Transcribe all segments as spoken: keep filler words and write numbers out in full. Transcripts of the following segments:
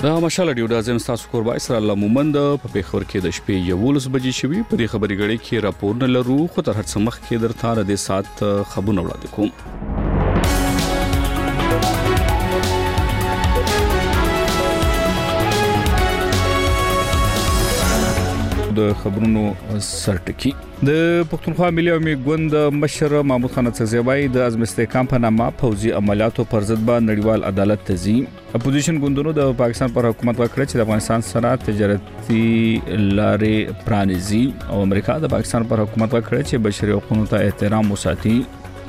دا مشال ډیو د ازم تاسو کوربای سره الله مومند په پیښور کې د شپې یولس بجې شوي په دې خبري غړي کې راپور نه لرو خو تر هڅه مخ کې درته د سات خبرونه وړاندې کوم. د خبرونو سرټکی د پښتونخوا ملي عوامي ګوند مشر محمود خان څزیبای د ازم استحکام په نامه فوزي عملیاتو پر ضد به نړیوال عدالت ته ځي. اپوزیشن ګوندونو د پاکستان پر حکومت وکړه چې د افغانستان سره تجارتي لارې پرانیزي او امریکا د پاکستان پر حکومت وکړه چې بشري حقوقو ته احترام وساتي.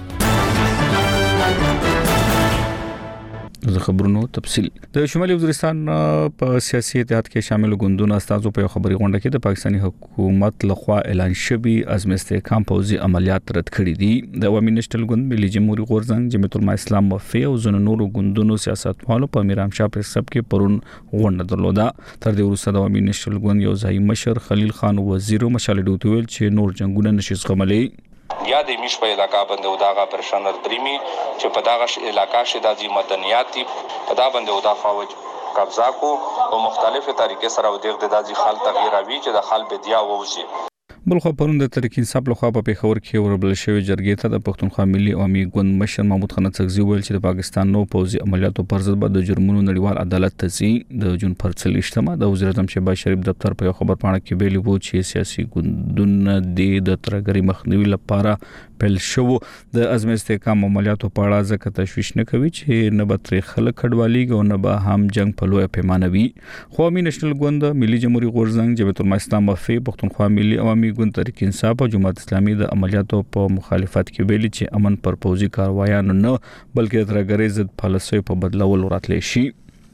د خبرونو تفصیل د شمالي وزیرستان په سیاسي اتحاد کې شامل ګوندونو استازو په خبري غونډه کې د پاکستاني حکومت لخوا اعلان شوی عزم استحکام فوزي عملیات رد کړي دي. د عوامي نېشنل ګوند ملي جمهوریت غورځنګ جمعیت العلماء اسلام وفي او زنو نورو ګوندونو سیاستوالو په میرام شاه پر سب کې پرون غونډه درلوده. تر دې وروسته د عوامي نېشنل ګوند یو ځای مشر خلیل خان وزیر مشال ډوتویل چې نور جنگونه نشي زغملي یا د میش په علاقہ باندې وداغه پرشنر دریمي چې په داغه علاقہ شې د مدنیاتي په دا باندې ودا فوج قبضه کو او مختلفه طریقې سره ودغه د دازي خال تغییر اوي چې د خال بدیا ووزي. بلخو پروند د تحریک انصاف لخوا په پیښور کې وربل شوی جرګې ته د پښتونخوا ملي عوامي ګوند مشر محمود خان څزی ویل چې د پاکستان نو پوځي عملیاتو پر ضد به د جرمونو نړیوال عدالت ته ځي. د جون پر څلېشتمه د وزیر اعظم شهباز شریف دفتر په خبر پاڼه کې ویلي وو چې سیاسي ګوندونه د ترګری مخنیوي لپاره پیل شو د عزم استحکام عملیاتو په اړه ځکه تشویش نه کوي چې نه به تر خلک کډوالي او نه به هم جنگ په لوی پیمانه وي. قومي نېشنل ګوند ملي جمهوریت غورځنګ جمعیت العلماء اسلام وفي پښتونخوا ملي عوامي ګوند تحریک انصاف او جماعت اسلامي د عملیاتو په مخالفت کې ویلي چې امن پر پوځي کاروایانو نه بلکې د ترګری ضد پالیسۍ په بدلول راتلی شي.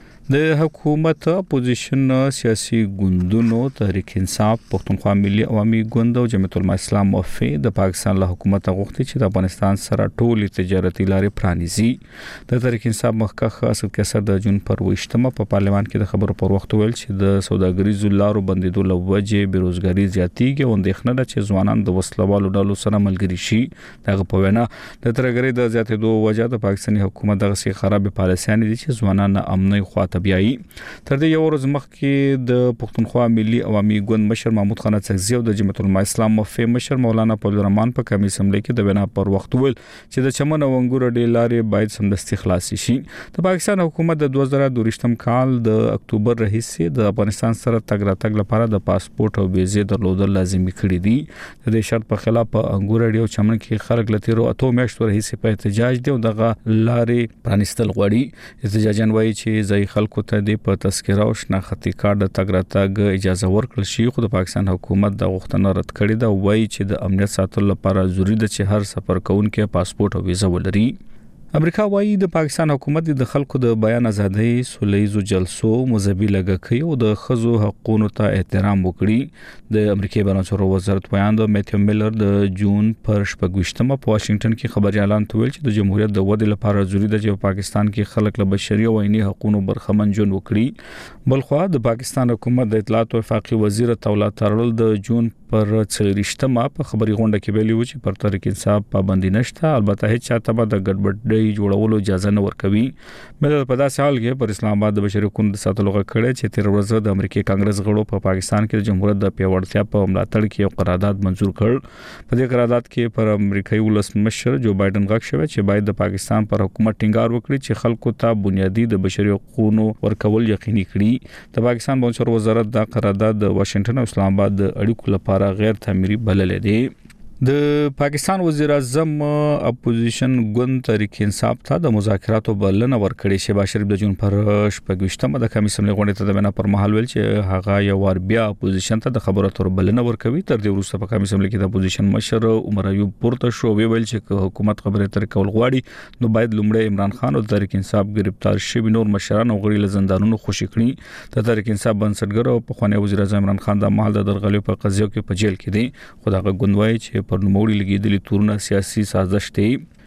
د حکومت اپوزیشن سیاسي ګوندونو تحریک انصاف پښتونخوا ملي عوامي ګوند او جمعیت العلماء اسلام وفي د پاکستان له حکومت غوښتي چې د افغانستان سره ټولې تجارتي لارې پرانیزي. د تحریک انصاف مخکخ اسد کسر د جون پر وشتمه په پارلمان کې د خبرو پر وخت ویل چې د سوداګریزو لارو بندیدو لوجه بیروزګاری زیاتیږي او اندېښنه ده چې ځوانان د وسلوالو ډلو سره ملګري شي. دغه په وینا د ترګری د زیاتېدو وجه د پاکستاني حکومت دغه سي خراب پالیسيان دي چې ځوانان امني خوا تبعي. تر دې یو ورځ مخکې د پښتونخوا ملي عوامي ګوند مشر محمود خان څزی او د جمعیت العلماء اسلام وفي مشر مولانا فضل الرحمن په کمی اسمبلی کې د وینا پر وخت ویل چې د چمن او انګور ډېر لارې باید سمدستي خلاص شي. د پاکستان حکومت د دوه زره دوه کال د اکتوبر راهیسې د افغانستان سره تګ راتګ لپاره د پاسپورت او ویزې درلودل لازمي کړی دي. د دې شرط په خلاف په انګور ډیو چمن کې خلک لتیرو اته میاشتو راهیسې په احتجاج دي او دغه لارې پرانستل غواړي. احتجاجن وایي چې ځای خلکو ته د په تذکره او شناختی کارت د تګ راتګ اجازه ورکړل شي خو د پاکستان حکومت د غوښتنه رد کړې ده. وایي چې د امنیت ساتلو لپاره ضروري ده چې هر سفر کوونکی پاسپورت او ویزه ولري. امریکا وايي د پاکستان حکومت د خلکو د بیان ازادۍ سولېزو جلسو مذهبي لګکۍ او د خزو حقوقو ته احترام وکړي. د امریکای بهرنیو چارو وزارت ویاند میتیو میلر د جون پر شپږشتمه په واشنگټن کې خبري اعلان وکړ چې د جمهوریت د ودې لپاره ضروري ده چې پاکستان کې خلک له بشري او عیني حقوقو برخمن ژوند وکړي. بلخو د پاکستان حکومت د اطلاعات او وفاقي وزیر تولا ترل د جون پر څلېشتمه په خبري غونډه کې ویلي و چې پر تحریک انصاف پابندي نشته، البته هیڅ چاته به د ګډوډۍ جوړولو اجازه نه ورکوي. مله په داسې حال کې پر اسلام آباد د بشري حقوقو د ساتلو غوښتنه چې تیر ورځ د امریکای کانګرس غړو په پاکستان کې د جمهوریت د پیاوړتیا په ملاتړ کې یو قرارداد منزور کړ. په دې قرارداد کې پر امریکایي ولسمشر جو بایدن غږ شوی چې باید د پاکستان پر حکومت ټینګار وکړي چې خلکو ته بنیادی د بشري حقوقو ورکول یقیني کړي. د پاکستان بهرنیو وزارت د قرارداد د واشنگټن او اسلام آباد د اړیکو لپاره غیر تعمیري بلل دي. د پاکستان وزیر اعظم اپوزیشن ګوند تحریک انصاف ته د مذاکراتو بلنه ورکړې. شهباز شریف د جون پر شپږشتمه د کمی اسمبلی غونډې ته د وینا پر مهال ویل چې هغه یو ور بیا اپوزیشن ته د خبرو اترو بلنه ورکوي. تر دې وروسته په کمی اسمبلی کې د اپوزیشن مشر عمر ایوب پورته شو ویل چې حکومت خبرې اترې کول غواړي نو باید لومړی عمران خان او تحریک انصاف گرفتار شوی نور مشران او غړي له زندانونو خوشي کړي. د تحریک انصاف بنسټګر او پخوانی وزیر اعظم عمران خان د مهال د درغلي په قضیه کې په جیل کې دی. خو دا غوندوي چې پر نوموړي لګیدلي تورونه سیاسي سازش دی.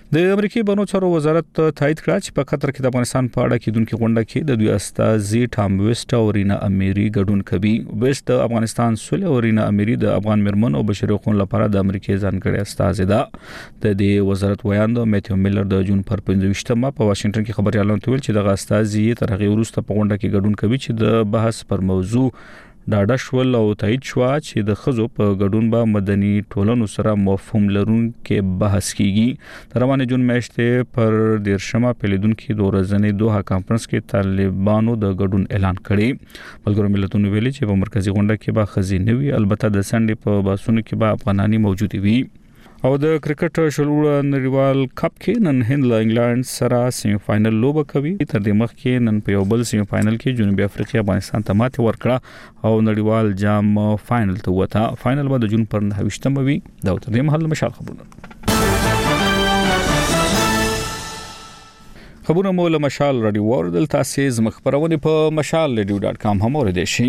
د امریکای بانو چارو وزارت تایید کړ چې په قطر کې د افغانستان په اړه کېدونکو غونډه کې د دوی استازي ټام ویسټ او رینا اميري ګډون کوي. ویسټ د افغانستان سولې او رینا اميري د افغان مرمن او بشري حقوقو لپاره د امریکای ځانګړي استازي ده. د دې وزارت ویاند میتیو میلر د جون پر پنځه په واشنگټن کې خبريالانو ته ویل چې د استازي تر هغه وروسته په غونډه کې ګډون کوي چې د بحث پر موضوع ډاډه شول او تایید شو چې د خزو په ګډون به مدني ټولنو سره مفهوم لرونکي بحث کیږي. تر روانه جون میاشتې پر دیرشمه پیلیدونکو د ورځنی دوه کانفرنس کې طالبانو د ګډون اعلان کړی. ملګرو ملتونو ویلي چې په مرکزی غونډه کې به خزینه وي، البته د سنډې په باسونو کې به افغانانی موجود وي. او د کرکټ شلوړ نړیوال کپ کې نن هند له انګلند سره سیمی فائنل لوبه کوي. تر دې مخکې نن په یو بل سیمی فائنل کې جنوبي افریقا افغانستان ته ماتې ورکړه او نړیوال جام فائنل ته وته. فائنل به د جون پر نهه وي. دا تر دې مهال مشال خبرونه خبرونه مول مشال رادیو ورډل تاسو زموږ خبرونه په مشال رادیو ډاټ کام هم اوریدئ شئ.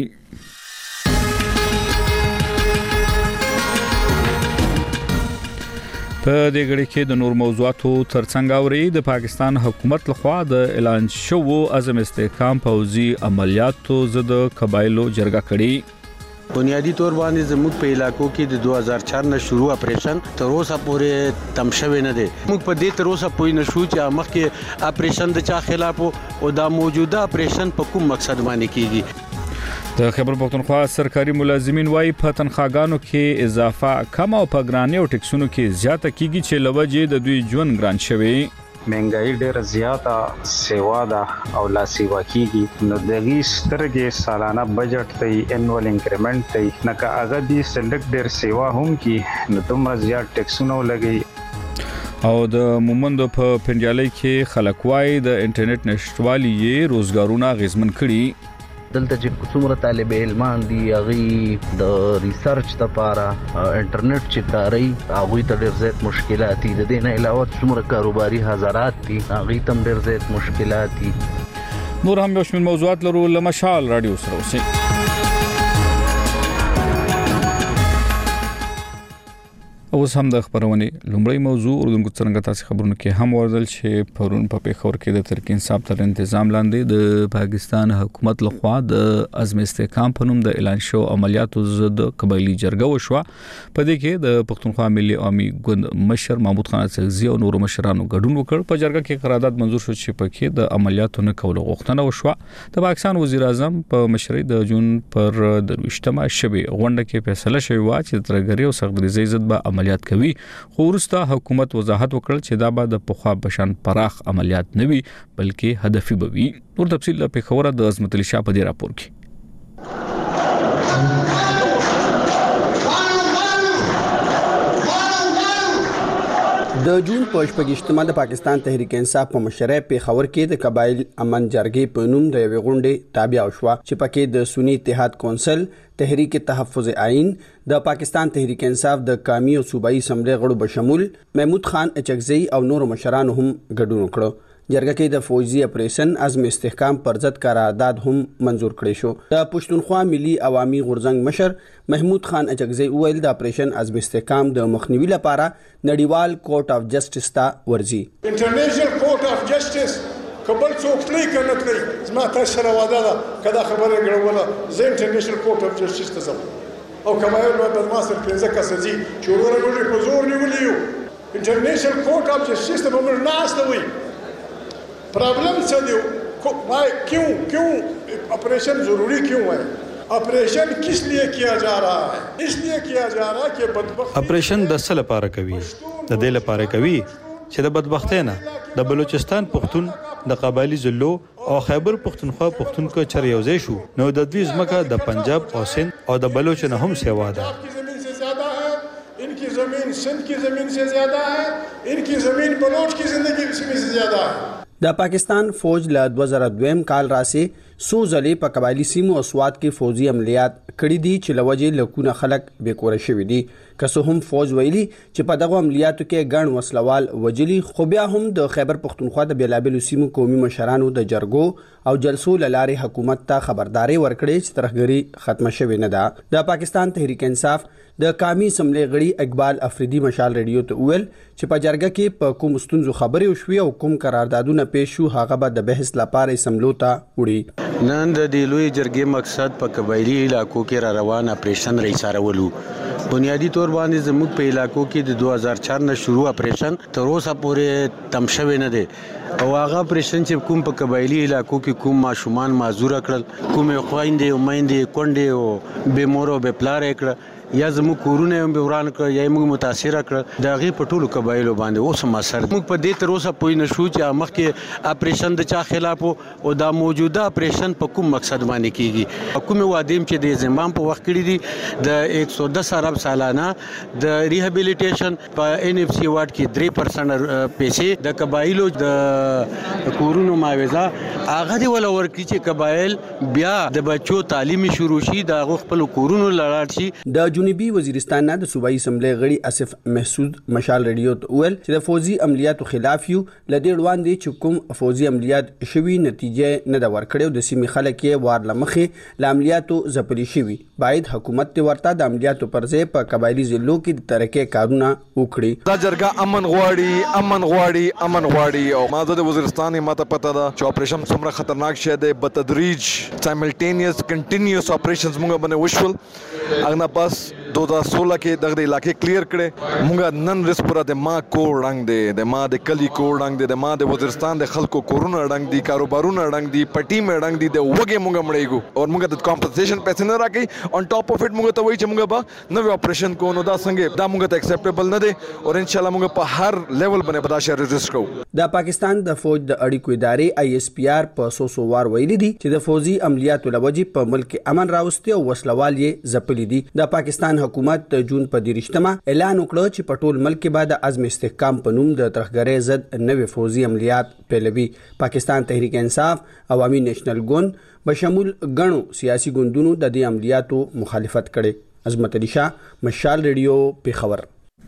په دې غړي کې د نور موضوعاتو ترڅنګ اوري د پاکستان حکومت لخوا د اعلان شوو عزم استحکام پوځي عملیاتو ضد قبایلو جرګه کړي. بنیادی طور باندې زموږ په علاقو کې د دوه هزار چار نه شروع اپریشن تر اوسه پورې تم شوی نه دی. موږ په دې تر اوسه پوی نشو چې مخکې اپریشن د چا خلاف او دا موجوده اپریشن په کوم مقصد باندې کیږي. د خیبر پختونخوا سرکاري ملازمین وايي په تنخواګانو کې اضافه کم او په ګرانۍ او ټیکسونو کې زیاته کیږي چې لوجه د دوی ژوند ګران شوی. مهنګای ډېر زیاته سیوا ده او لا سیوا کیږي. نو دغه سترګې سالانه بجټ ته انوال انکریمنٹ ته نه کا هغه دي سلیکټ ډېر سیوا هم کی نو دومره زیات ټیکسونه لګي. او د مومند په پنجالۍ کې خلک وايي د انټرنیټ نشټوالي یې روزګارونه غیزمن کړي. دلته چې څومره طالب علمان دي هغه د ریسرچ لپاره انټرنیټ چې کاری هغه ته ډېر زیات مشکلات دي. د دې نه علاوه څومره کاروباري حضرات دي هغه تم ډېر زیات مشکلات دي. نور هم یو شمېر موضوعات لرو لمشال رادیو سره اوسئ. اوس هم د خبرونه لومړی موضوع اردوونکو څنګه تاسو خبرونه کې هم ورزل چې پرون په پیښور کې د ترک انصاف تر تنظیم لاندې د پاکستان حکومت لخوا د عزم استحکام په نوم د اعلان شو عملیاتو ضد قبایلی جرګه وشوه. په دې کې د پښتونخوا ملي عوامي ګوند مشر محمود خان اڅکزي او نور مشرانو ګډون وکړ. په جرګه کې قرارداد منزور شو چې پکې د عملیاتو نه کول غوښتنه وشوه. د پاکستان وزیر اعظم په مشرۍ د جون پر درويشتمه شبي غونډه کې فیصله شوی و چې ترګری او سغدريزي ضد به عملیات کوي. خو وروسته حکومت وضاحت وکړ چې دا به د پخوا بشان پراخ عملیات نه وي بلکې هدفي به وي. نور تفصیل په خبره د عظمت علي شاه په دې راپور کې. د جون په شپږشتمه د پاکستان تحریک انصاف په مشرۍ پیښور کې د قبایل امن جرګې په نوم د یوې غونډې تابع شو چې پکې د سنی اتحاد کونسل، تحریک تحفظ آئین، د پاکستان تحریک انصاف د قومي او صوبایي اسمبلی غړو بشمول محمود خان اڅکزي او نور مشرانو هم ګډون وکړ. جرګه کې د فوجي اپریشن عزم استحکام پر ضد قرارداد هم منزور کړی شو. د پښتونخوا ملي عوامي غورځنګ مشر محمود خان اڅکزي ویل د اپریشن عزم استحکام د مخنیوي لپاره نړیوال کورټ اف جسټس ته ورځي. انټرنیشنل کورټ اف جسټس کبل څوک تلی کنه تلی زما تاسو سره وعده ده کدا خبره غړوله زه انټرنیشنل کورټ اف جسټس ته ځم او کمایل نو د ماسر پنځه کسځي چې ورونه په زور نیولیو. انټرنیشنل کورټ اف جسټس ته موږ ناشته وي. प्रॉब्लम से दो क्यों क्यों ऑपरेशन जरूरी क्यों है? ऑपरेशन किस लिए किया जा रहा है? इसलिए किया जा रहा है कि बदबख्त ऑपरेशन د څه لپاره کوي؟ د دې لپاره کوي چې د بدبختۍ نه د بلوچستان پښتون د قبایلی ضلعو او خیبر پښتونخوا پښتونخوا چر یوځای شو نو د دوی ځمکه د پنجاب او سند او د بلوچ نه هم سیوا ده. इनकी जमीन सिंध की जमीन से ज्यादा है, इनकी जमीन बलोच की जिंदगी से ज्यादा है. د پاکستان فوج له دوه زره دوه کال راسي سو ځلې په قبایلی سیمو او سوات کې فوزي عملیات کړي دي چې لوجې لکونه خلک بیکوره شوي دي. که څه هم فوج ویلي چې په دغه عملیاتو کې ګڼ وسلوال وجلي، خو بیا هم د خیبر پښتونخوا د بیلابیلو سیمو قومي مشرانو د جرګو او جلسو له لارې حکومت ته خبرداري ورکړې چې ترهګري ختمه شوې نه ده. د پاکستان تحریک انصاف د قومي اسمبلی غړي اقبال افریدي مشال ریډیو ته وویل چې په جرګه کې په کوم ستونزو خبرې وشوې او کوم قراردادونه پیښ شو هغه به د بحث لپاره اسمبلو ته وړي. نن د دې لوی جرګې مقصد په قبایلی علاقو کې را روان اپریشن رئیس ارولو. بنیادی طور باندې زموږ په علاقو کې د دوه هزار چار نه شروع اپریشن تر اوسه پورې تم شوی نه دی او هغه اپریشن چې کوم په قبایلی علاقو کې کوم ماشومان معذور کړل، کوم خويندې او میندې کونډې او بې مور او بې پلار کړل، یا زموږ کورونه هم وران کړ یا موږ متاثر کړ، د هغې په ټولو قبایلو باندې اوس هم اثر. موږ په دې تر اوسه پوه نه شو چې مخکې اپریشن د چا خلاف او دا موجوده اپریشن په کوم مقصد باندې کیږي. کومې وعدې چې د زمام په وخت کړي دي د یک سو دس ارب سالانه د ریهابیلیټیشن په ان اف سی وارد کې درې پرسنټ پیسې د قبایلو د کورونو معاوضه هغه دی ولا ورکړي چې قبایل بیا د بچو تعلیم شروع شي، د خپل کورونو لاړ شي. د جنوبي وزیرستان نه د صوبایي اسمبلی غړي اسف محسود مشال ریډیو ته وویل چې د فوزي عملیاتو خلاف یو لدې وړاندې چې کوم فوزي عملیات شوي نتیجه نه دا ورکړي او د سیمې خلک یې وار لمخې ل عملیاتو ځپلي شوي. باید حکومت ته ورته د عملیاتو پر ځای په قبایلی ضلعو کې د ترقۍ کارونه وکړي. دا جرګه امن غواړي امن غواړي امن غواړي او ماده د وزیرستان ماته پته ده چې اپریشن څومره خطرناک شی دی. بتدریج سایملټینیس کنټینیوس اپریشنز موږ باندې وشول. اغنا پاس دو ہزار سولہ کې دغه علاقې کلیر کړي. موږ نن رسپورا د ما کور ډنګ دی، د ما د کلی کور ډنګ دی، د ما د وزیرستان د خلکو کورونه ډنګ دي، کاروبارونه ډنګ دي، پټي مې ډنګ دي، د وګي موږ مړېګو او موږ د کمپنسیشن پیسې نه راکې. اون ټاپ اف اټ موږ ته وایي چې موږ به نوې اپریشن کوو. نو دا څنګه دا موږ ته اکسپټیبل نه دی او ان شاء الله موږ په هر لیول باندې به دا شی ریزسټ کوو. د پاکستان د فوج د اړیکو ادارې آی ایس پی آر په سو سو وار ویلي دي چې د فوزي عملیاتو لوجې په ملک امن راوستي او وسلوال یې ځپلي دي. د پاکستان حکومت د جون په دیرشتمه اعلان وکړ چې په ټول ملک کې به د عزم استحکام په نوم د ترهګرۍ ضد نوې فوزي عملیات پیلوي. پاکستان تحریک انصاف، عوامي نیشنل ګوند بشمول غنو سیاسي ګوندونو د دې عملیاتو مخالفت کړي. عظمت علي شاه، مشال ریډیو، پیښور.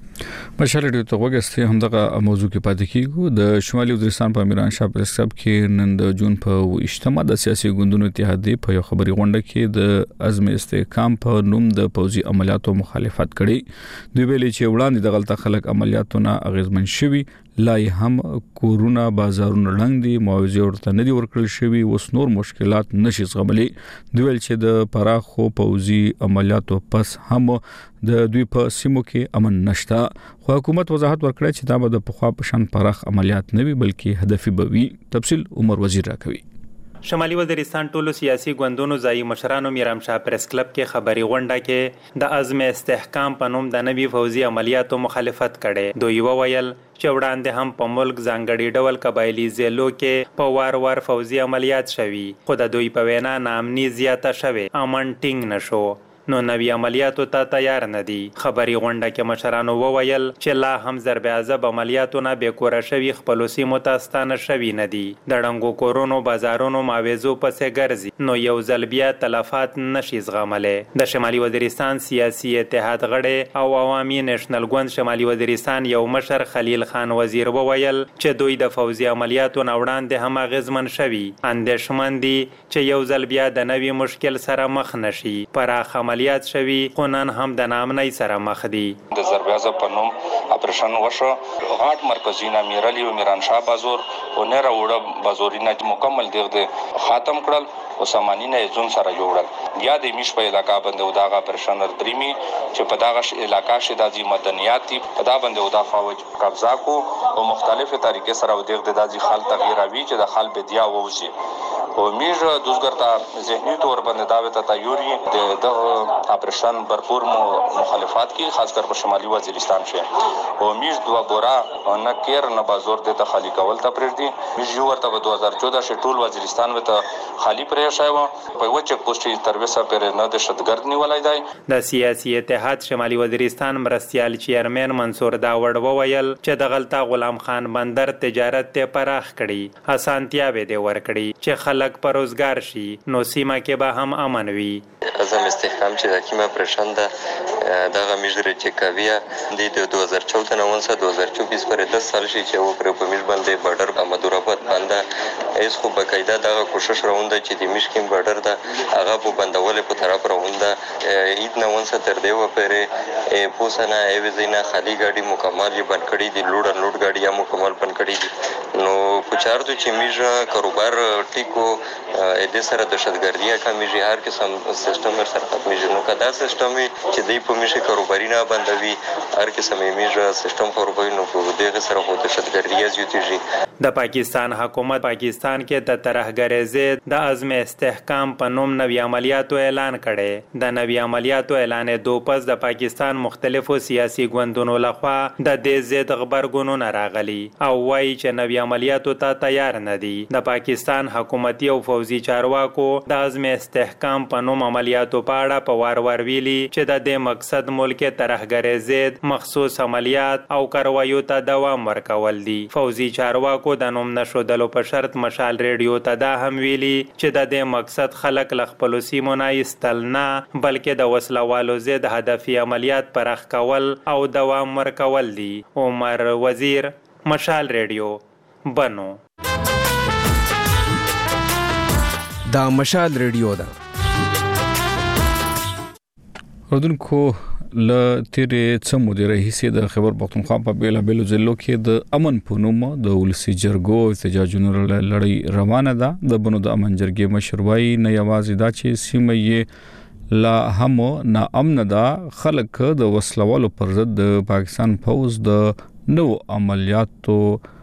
مشال ریډیو ته وګورئ. همدغه موضوع کې پاتې کیږو. د شمالي وزیرستان په میران شاه پریس کلب کې نن د جون په اجتماع د سیاسي ګوندونو اتحادیې په یو خبري غونډه کې د عزم استحکام په نوم د پوځي عملیاتو مخالفت کړي. دوی ویلي چې وړاندې د غلطه خلک عملیاتونه اغیزمن شوي، لا هم کورونه بازارونه ړنګ دي، معاوضې ورته نه دي ورکړل شوي، اوس نور مشکلات نشي زغملی. دوی ویل چې د پراخو پوځي عملیاتو پس هم د دوی په سیمو کې امن نشته. خو حکومت وضاحت ورکړی چې دا به د پخوا په شان پراخ عملیات نه وي بلکې هدفي به وي. تفصیل عمر وزیر راکوي. شمالي وزیرستان ټولو سیاسي ګوندونو ځایي مشرانو میرام شاه پریس کلب کې خبري غونډه کې د عزم استحکام په نوم د نوي فوزي عملیاتو مخالفت کړي. دوی وویل چې وړاندې هم په ملک ځانګړي ډول قبایلی ضلعو کې په وار وار فوزي عملیات شوي، خو د دوی په وینا ناامني زیاته شوې، امن ټینګ نشو، نو نوی عملیاتو ته تیار نه دي. خبري غونډه کې مشرانو وویل چې لا هم ضرب عذاب عملیاتونه به کوره شوي خپل سیمو ته ستانه شوي نه دي. د ډنګو کورونو بازارونو ماویزو پسې ګرځي، نو یو ځل بیا تلفات نشي زغملی. د شمالي وزیرستان سیاسي اتحاد غړي او عوامي نیشنل ګوند شمالي وزیرستان یو مشر خلیل خان وزیر وویل چې دوی د فوزي عملیاتو نه وړاندې هم اغیزمن شوي، اندېښمن دي چې یو ځل بیا د نوي مشکل سره مخ نشي. پراخ عملیات شوي خو نن هم د ناامنۍ سره مخ دي. د ضرب عذاب په نوم اپریشن وشو. غاټ مرکزونه میرلی او میران شاه بازور او نه راوړه بازورینه مکمل دغه ختم کړل او سامانینه زون سره جوړل. یا د میش په علاقہ باندې او داغه اپریشن درېمی چې په داغه علاقہ شې د مدنیات په دا باندې او دا فوج قبضه کو او مختلفه طریقې سره او دغه د خال تغییر اوی چې د خال بدیا ووسی او میج دوزګرتا ذهنی تور باندې دا وته تیوري د اپریشن برپور مخالفت کی خاص کر په شمالي وزیرستان شه او میج دوا بورا نه کیر نه بازور د خالی کول ته پرېږدي. میج یو ورته په دوه هزار چودہ شه ټول وزیرستان وته خالی پرې شاو په وچه پوسټي تر وسه پر نه د شتګرد نیولای دی. د سیاسي اتحاد شمالي وزیرستان مرستيال چیرمن منصور داوړ وویل چې د غلطه غلام خان بندر تجارت ته پراخ کړي، اسانتیا به دی ور کړي چې خلک خلک په روزګار شي نو سیمه کې به هم امن وي. عزم استحکام چې د کیمه پرشن ده دغه میژره چې کوي د دو هزار چودہ نه ونڅه دو هزار چوبیس پورې دس سال شي چې و پر په میژ باندې بارډر مدوراباد باندې ایس خو بقاعده دغه کوشش روانده چې د میشکیم بارډر ده هغه په بندول په طرف روانده اید نه ونڅه تر دیو پرې پوسنه ایوزینا خالی ګاډي مکمل یې بند کړي دي لوډ لوډ ګاډي یا مکمل بند کړي دي نو پچار ته چې میژه کاروبار ټیکو د سره دهشتګردي کا میژه هر قسم سیستم سره ختمي نو کدا سیستم چې دی په میژه کاروباري نه بندوي هر قسم میژه سیستم کاروباري نو په دغه سره خو دهشتګردي زیاتېږي. د پاکستان حکومت پاکستان کې د ترهګرۍ ضد د عزم استحکام په نوم نوي عملیاتو اعلان کړي. د نوي عملیاتو اعلان دو پس د پاکستان مختلفو سیاسي ګوندونو لخوا د دې ضد خبرګونونه راغلي او وایي چې نوي عملیاتو ته تیار نه دي. د پاکستان حکومتي او فوزي چارواکو د عزم استحکام په نوم عملیاتو په اړه په وار وار ویلي چې د دې مقصد ملک ترهګرۍ ضد مخصوص عملیات او کاروایو ته دوام ورکول دي. فوزي چارواکو د نوم نشودلو په شرط مشال ریډیو ته دا هم ویلي چې د دې مقصد خلک له خپلو سیمو نه ایستل نه بلکې د وسلوالو ضد هدفي عملیات پراخ کول او دوام ورکول دي. عمر وزیر، مشال ریډیو، بنو. دا مشال ریډیو ده. اردوونکو ل تیرې څه مودې راهیسې د خیبر پختونخوا په بیلابیلو ضلعو کې د امن په نوم د ولسي جرګو احتجاجونو لړۍ روانه ده. د بنو د امن جرګې مشر وایي نه یوازې دا چې سیمه یې لا هم ناامنه ده، خلک د وسلوالو پر ضد د پاکستان فوز د نو عملیاتو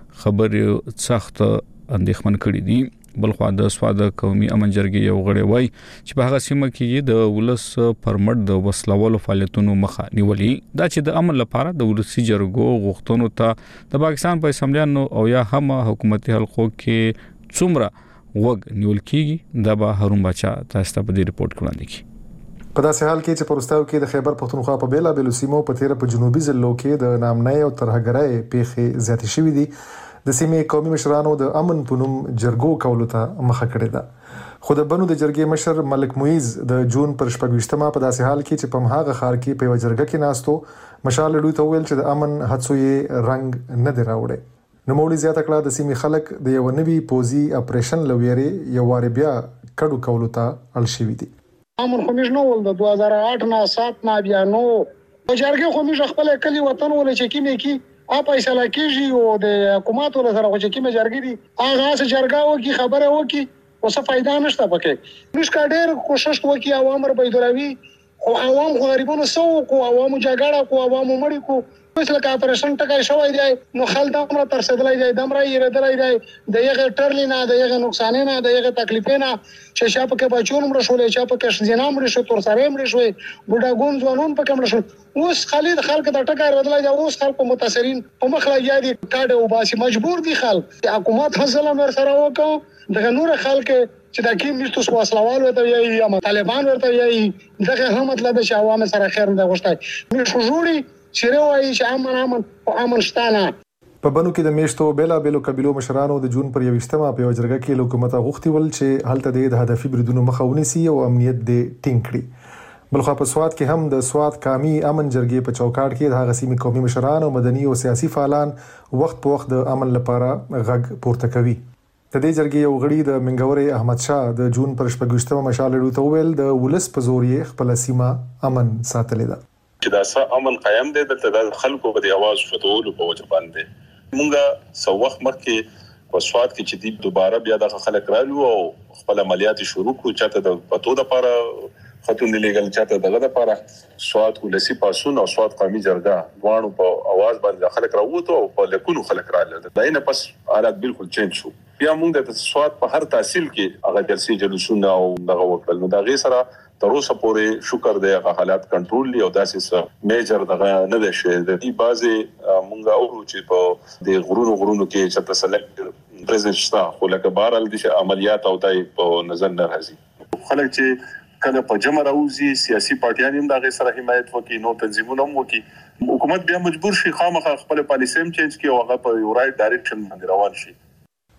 خبرې سخت اندېښمن کړي دي. بلخوا د سواد قومي امن جرګې یو غړی وای چې په هغه سیمه کې د ولس پرمټ د وسلوالو فعالیتونو مخه نیولې. دا چې د امن لپاره د ولسي جرګو غوښتنو ته د پاکستان په اسمبلیانو او یا هم حکومتي حلقو کې څومره وګ نیول کیږي دا به هارون باچا تاسو ته په دې ریپورت وړاندې کړي. په داسې حال کې چې پرستاو کې د خیبر پختونخوا په بیلابیلو سیمو په تیر په جنوبي ضلعو کې د نامنۍ او ترهګرۍ پیښې زیاتې شوې دي. د سیمې قومي مشرانو د امن په نوم جرګو کولو ته مخه کړې ده. خو د بنو د جرګې مشر ملک معیز د جون پر شپږویشتمه په داسې حال کې چې په مهاغه خار کې په جرګه کې ناستو مشال لوی ته ویل چې د امن هڅو یې رنګ نه دی راوړی. نوموړي زیاته کړه د سیمې خلک د یو نوي پوزي اپریشن لویری یو وار بیا کډو کولو ته اړ شوي دي. امن خو موږ نو ول د دوه هزار آټ نه سات نه بیا نو په جرګه خو موږ خپل کلی وطن ول چې کیمه کی اپ فیصله کیږي او د حکومت ول سره چې کیمه جرګې دي هغه څه جرګه وکي خبره وکي او څه فائدہ نشته پکې. موږ کا ډېر کوشش وکي عوام بيدروي او عوام غریبونو سو کو عوام جګړه کو عوام مړی کو مثل کا اپریشن ټکای شوی دی نو خل دمر تر سدلای دی دمر یې ردلای دی د یغه ټرلی نه د یغه نقصان نه د یغه تکلیف نه چې شاپ کې بچون مړ شولې چې په کې زینا مړ شو تر سره مړ شوې بوډا ګون ځوانون په کې مړ شو. اوس خالد خلک د ټکای ردلای دی اوس خلک متاثرین په مخ لا یادي کاډه او باسي مجبور دي خلک حکومت حاصله مر سره وکړه د نور خلک چې د کې مستوس واسلوال وته یي یا طالبان ورته یي دغه هم مطلب چې عوام سره خیر نه غوښتای موږ جوړي چیرې وایي چې امن امن او امن شتانه. په بنو کې د میشتو بیلا بیلو قبیلو مشرانو د جون پر یوشتمه په جرګه کې حکومت غوښتي ول چې هلته د هدفي بریدونو مخه ونیسي او امنیت دې ټینګ کړي. بلخوا په سواد کې هم د سواد قومي امن جرګې په چوکاټ کې د هغه سیمې قومي مشران او مدني او سیاسي فعالان وخت په وخت د امن لپاره غږ پورته کوي. د دې جرګې یو غړي د منګوري احمد شاه د جون پر شپږویشتمه مشال لري ته ویل د ولس په زور یې خپل سیمه امن ساتلې ده. چې دا څه امن قائم دی د خلکو په دی आवाज فتول په وجه باندې مونږه سو وخت مخکې په سواد کې چې دی دوباره بیا د خلک رالو او خپل عملیات شروع کړو چاته د پتو د لپاره خاتون لیګل چاته دغه د لپاره سواد ولسی پاسون او سواد قومي جرګه دوانو په आवाज باندې خلک راووتو او په لکونو خلک رااله دا نه پس حالات بالکل چینج شو. بیا مونږ د سواد په هر تحصیل کې هغه جلسې جلوسونه او دغه وکړل نو دا غي سره تر اوسه پورې شکر دی هغه حالات کنټرول لی او داسې میجر دغه نه ده شي د دې بازي مونږ اورو چې په د غرونو غرونو کې چې تسلیت پریزنټ شتا خو لکه بهرال دي عملیات او دای په نظر نه راځي خلک چې کله په جمع راوځي سیاسي پارټیان هم دغه سره حمایت وکړي نو تنظیمونه هم وکړي حکومت بیا مجبور شي خامخا خپل پالیسي هم چینج کړي او هغه په یو رائټ ډایرکشن باندې روان شي.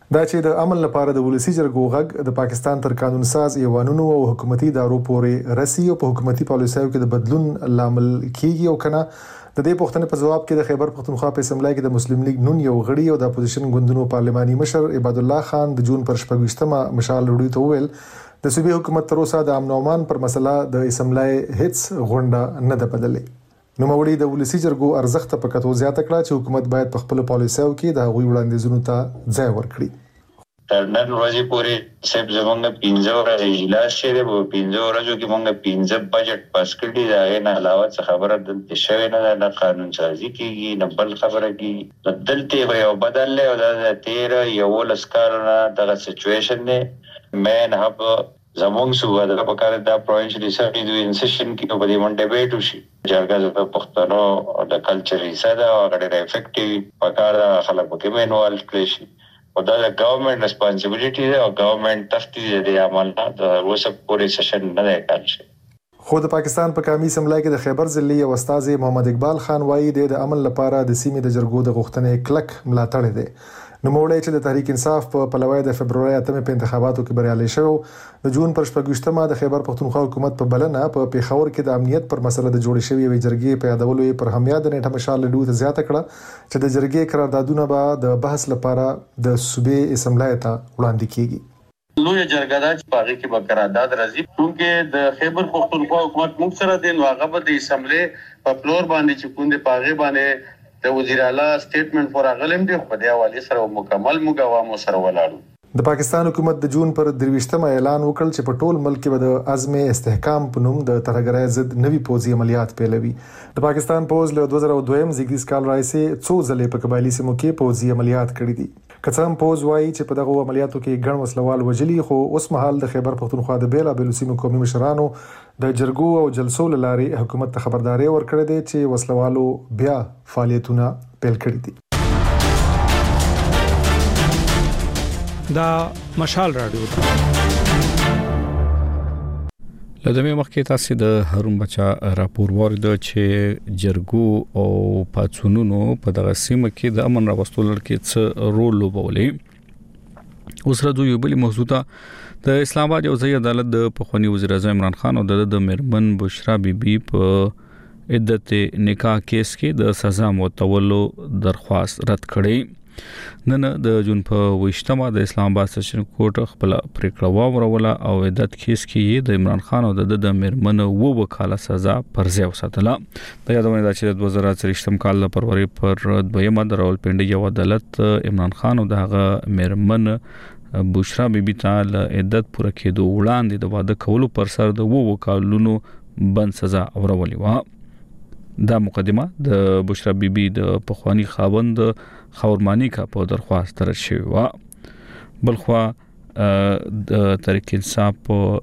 دا چې د امن لپاره د ولسی جرګو غږ د پاکستان تر قانون ساز ایوانونو او حکومتي ادارو پورې رسي او په حکومتي پالیسیو کې د بدلون لامل کیږي او کنه د دې پوښتنې په جواب کې د خیبر پختونخوا په اسمبلی کې د مسلم لیگ نون یو غړي او د اپوزیشن ګوندونو پارلماني مشر عباد الله خان د جون پر شپږمه مشال وروړي ته ویل د صوبې حکومت تر اوسه د امن او امان پر مسله د اسمبلی هیڅ غونډه نه ده بدلې. نو موري د ولسی جرګو ارزښت په کتو زیاته کړه چې حکومت باید په خپل پالیسیو کې د غوي وړاندیزونو ته ځای ورکړي. تر نن ورځې پورې سب زمونږ پنځه ورځې اجلاس شوی دی، په پنځه ورځو کې مونږ پنځه بجټ پاس کړی دی، هغې نه علاوه څه خبره دلته شوې نه ده، نه قانون سازي کېږي نه بل خبره کېږي. دلته به یو بدل دی او دا د تېره یولس کالو نه دغه سچویشن دی. مین هب زمونږ صوبه ده، پکار دا پروینشل اسمبلی د سیشن کې په دې باندې ډیبیټ وشي. جرګه د پښتنو د کلچر حصہ ده او هغه ډېر افیکټیو پکار ده خلک پکې انوالو کړي شي. او دا د ګورنمنت ریسپانسیبিলিټي ده او ګورنمنت تفتیش دی عمل نه د وسه پورې سیشن نه دی کار شي. خو د پاکستان په قومي اسمبلی کې د خیبر ضلعي او استاد محمد اقبال خان وایي د امن لپاره د سیمې د جرګو د غوښتنې کلک ملاتړ دی. نو موړی چې د تحریک انصاف په پلوی د فبرवरी اتمه په انتخاباتو کې بریالي شو، د جون پر شپږمه د خیبر پختونخوا حکومت په بلنه په پیښور کې د امنیت پر مسله د جوړ شوی وی جرګې په یادولو پر همیاد نیټه مشال لډو ته زیاته کړه چې د جرګې قراردادونه به د بحث لپاره د صوبې اسمبلی ته وړاندې کیږي. لوی جرګه دا چې پاغي کې به قرارداد راځي، چې د خیبر پختونخوا حکومت موږ سره دین واغه به د اسمبلی په فلور باندې چې کوم د پاغي باندې د وزیر اعلی سټیټمنټ پر غلم دی په دی حواله سره مکمل مګوامو سره ولاړو. د پاکستان حکومت د جون پر درويشتمه اعلان وکړ چې په ټول ملک کې به د عزم استحکام په نوم د ترهګرۍ ضد نوي پوځي عملیات پیلوي. د پاکستان پوز له دوه زره دوه زیږدیز کال راځي څو ځلې په قبایلی سیمو کې پوځي عملیات کړي دي. کڅام پوز وایي چې په دغه عملیاتو کې ګڼ وسلوال وجلي، خو اوس مهال د خیبر پختونخوا د بیلا بیل سیمو قومي مشرانو د جرګو او جلسو لارې حکومت ته خبرداري ورکړې ده چې وسلوالو بیا فعالیتونه پیل کړي دي. دا مشال رادیو ده. لدمه مخکې تاسو د هارون بچا راپور ورد چې جرګو او پاتونونو په دغه سیمه کې د امن راوستلو کې څه رول لوبولې. اوس راځو یو بل موضوع ته. د اسلام آباد یو ځای عدالت د پخوانی وزیر اعظم عمران خان او د مرمن بشرا بیبي په عدت نکاح کیس کې د سزا متولو درخواست رد کړي. نن د جون په وشتمه د اسلام آباد سیشن کورټ خپل پریکړه واوروله او عدت کیس کې د عمران خان او د مرمن وو وکاله سزا پر ځای وساتله. د یادونه ده چې د دوه زره څلوېښتم کال د فروری پر دویمه د راولپنډي یو عدالت عمران خان او دغه مرمن بشرا بیبي ته له عدت پوره کېدو وړاندې د واده کولو پر سر د وو وکالونو بند سزا اورولې و. دا مقدمه د بشرا بیبي د پخوانی خاوند خاورمانی کا په درخواست تر شوی و. بلخوا د تحریک انصاف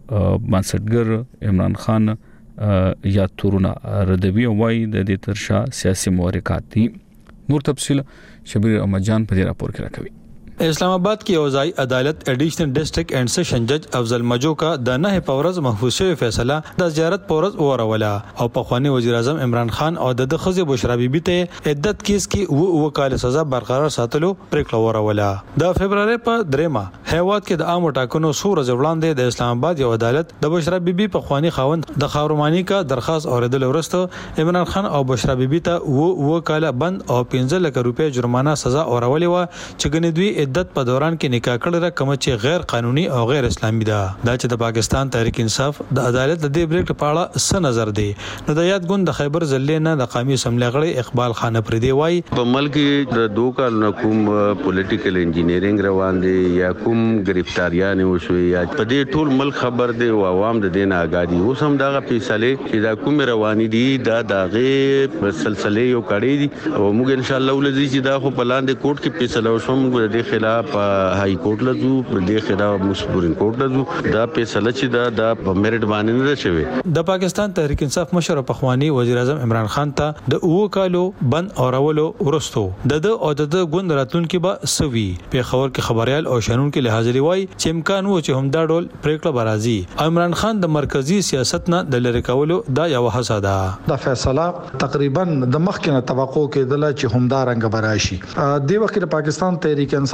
منصدګر عمران خان یا تورونه ردوی وای د دې ترشا سیاسي محرکات دي. نور تفصیل شبیر احمد جان په دې راپور کې راکوي. اسلام آباد کې اوزای عدالت ایډیشنل ډیسټریکټ اینڈ سیشن جج افضل مجو کا د نه پورز محفوظ شوی فیصله د زیارت پورز اوروله او په خواني وزیر اعظم عمران خان او د خزي بشرا بیبي ته عدت کیس کې و وکاله سزا برقرار ساتلو پریکړه اوروله. د فبرवरी په دریمه هیواد کې د عام ټاکنو سور ځوړاندې د اسلام آباد یو عدالت د بشرا بیبي په خواني خاوند د خاورمانی کا درخواست اوریدل ورسته عمران خان او بشرا بیبي ته و وکاله بند او پنځه لک روپیا جرمانه سزا اورولې و چې ګنې دوی عدت په دوران کې نکاح کړل کوم چې غیر قانوني او غیر اسلامي ده. دا چې د پاکستان تحریک انصاف د عدالت د دې بریک په اړه څه نظر دی نو د یاد ګوند د خیبر ضلع نه د قومي اسمبلی غړي اقبال خان پردي وای په ملک د دوه کال کوم پولیټیکل انجینیرینګ روان دي یا کوم گرفتاریان وشوي یا په دې ټول ملک خبر دی او عوام د دین آګادي اوس هم دغه فیصله چې دا کوم رواني دي دا دغه سلسله یو کړی دي او موږ ان شاء الله ولزي چې دا خو په لاندې کوټ کې فیصله وشوم د دې خلاف هاي کورټ لزو پر دې خلاف سپریم کورټ لزو دا فیصله چې دا د میرټ باندې نه شوی. د پاکستان تحریک انصاف مشر په خواني وزیر اعظم عمران خان ته د اوو کالو بند اورولو ورستو د د او د ګوند راتلونکو به سوي په خبر کې خبريال او شانون کې لحاظ وای چې امکان وو چې هم دا ډول پریکړه برازي. عمران خان د مرکزی سیاست نه د لری کولو دا یو حسا ده. دا فیصله تقریبا د مخکنه توقع کېدله چې همدارنګ براشي. د وخت د پاکستان تحریک انصاف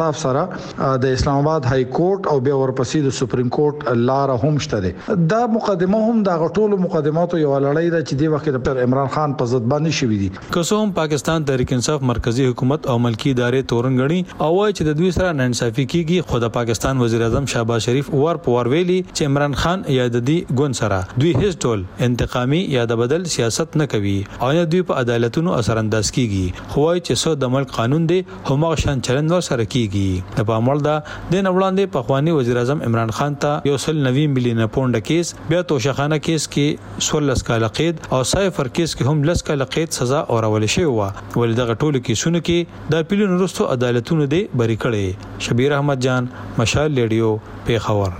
انصاف سره د اسلام آباد های کورټ او بیا ورپسې د سپریم کورټ لار هم شته ده. دا مقدمه هم د غټولو مقدماتو یو لړۍ ده چې د وخت د عمران خان په ضد باندې شوې دي. کوم پاکستان تحریک انصاف مرکزی حکومت او ملکی ادارې تورنګړي او وایي چې د دوی سره ناانصافي کیږي، خو د پاکستان وزیر اعظم شهباز شریف ور په ور ویلي چې عمران خان یا د دې ګوند سره دوی هیڅ ډول انتقامي یا د بدل سیاست نه کوي او نه دوی په عدالتونو اثر انداز کیږي، خو وایي چې سو د ملک قانون دی همغه شان چلند ور سره کیږي. د پاموړ دا د نوړاندې په خواني وزیر اعظم عمران خان ته یو سل نوي میلیون پونډ کیس، بیا توشخانه کیس کې سولس کال قید او سایفر کیس کې هم لس کال قید سزا اورول شوی و. ولې دغه ټولو کیسونو کې د اپیلونو وروسته عدالتونو دی بری کړي. شبیر احمد جان، مشال ریډیو، پیښور.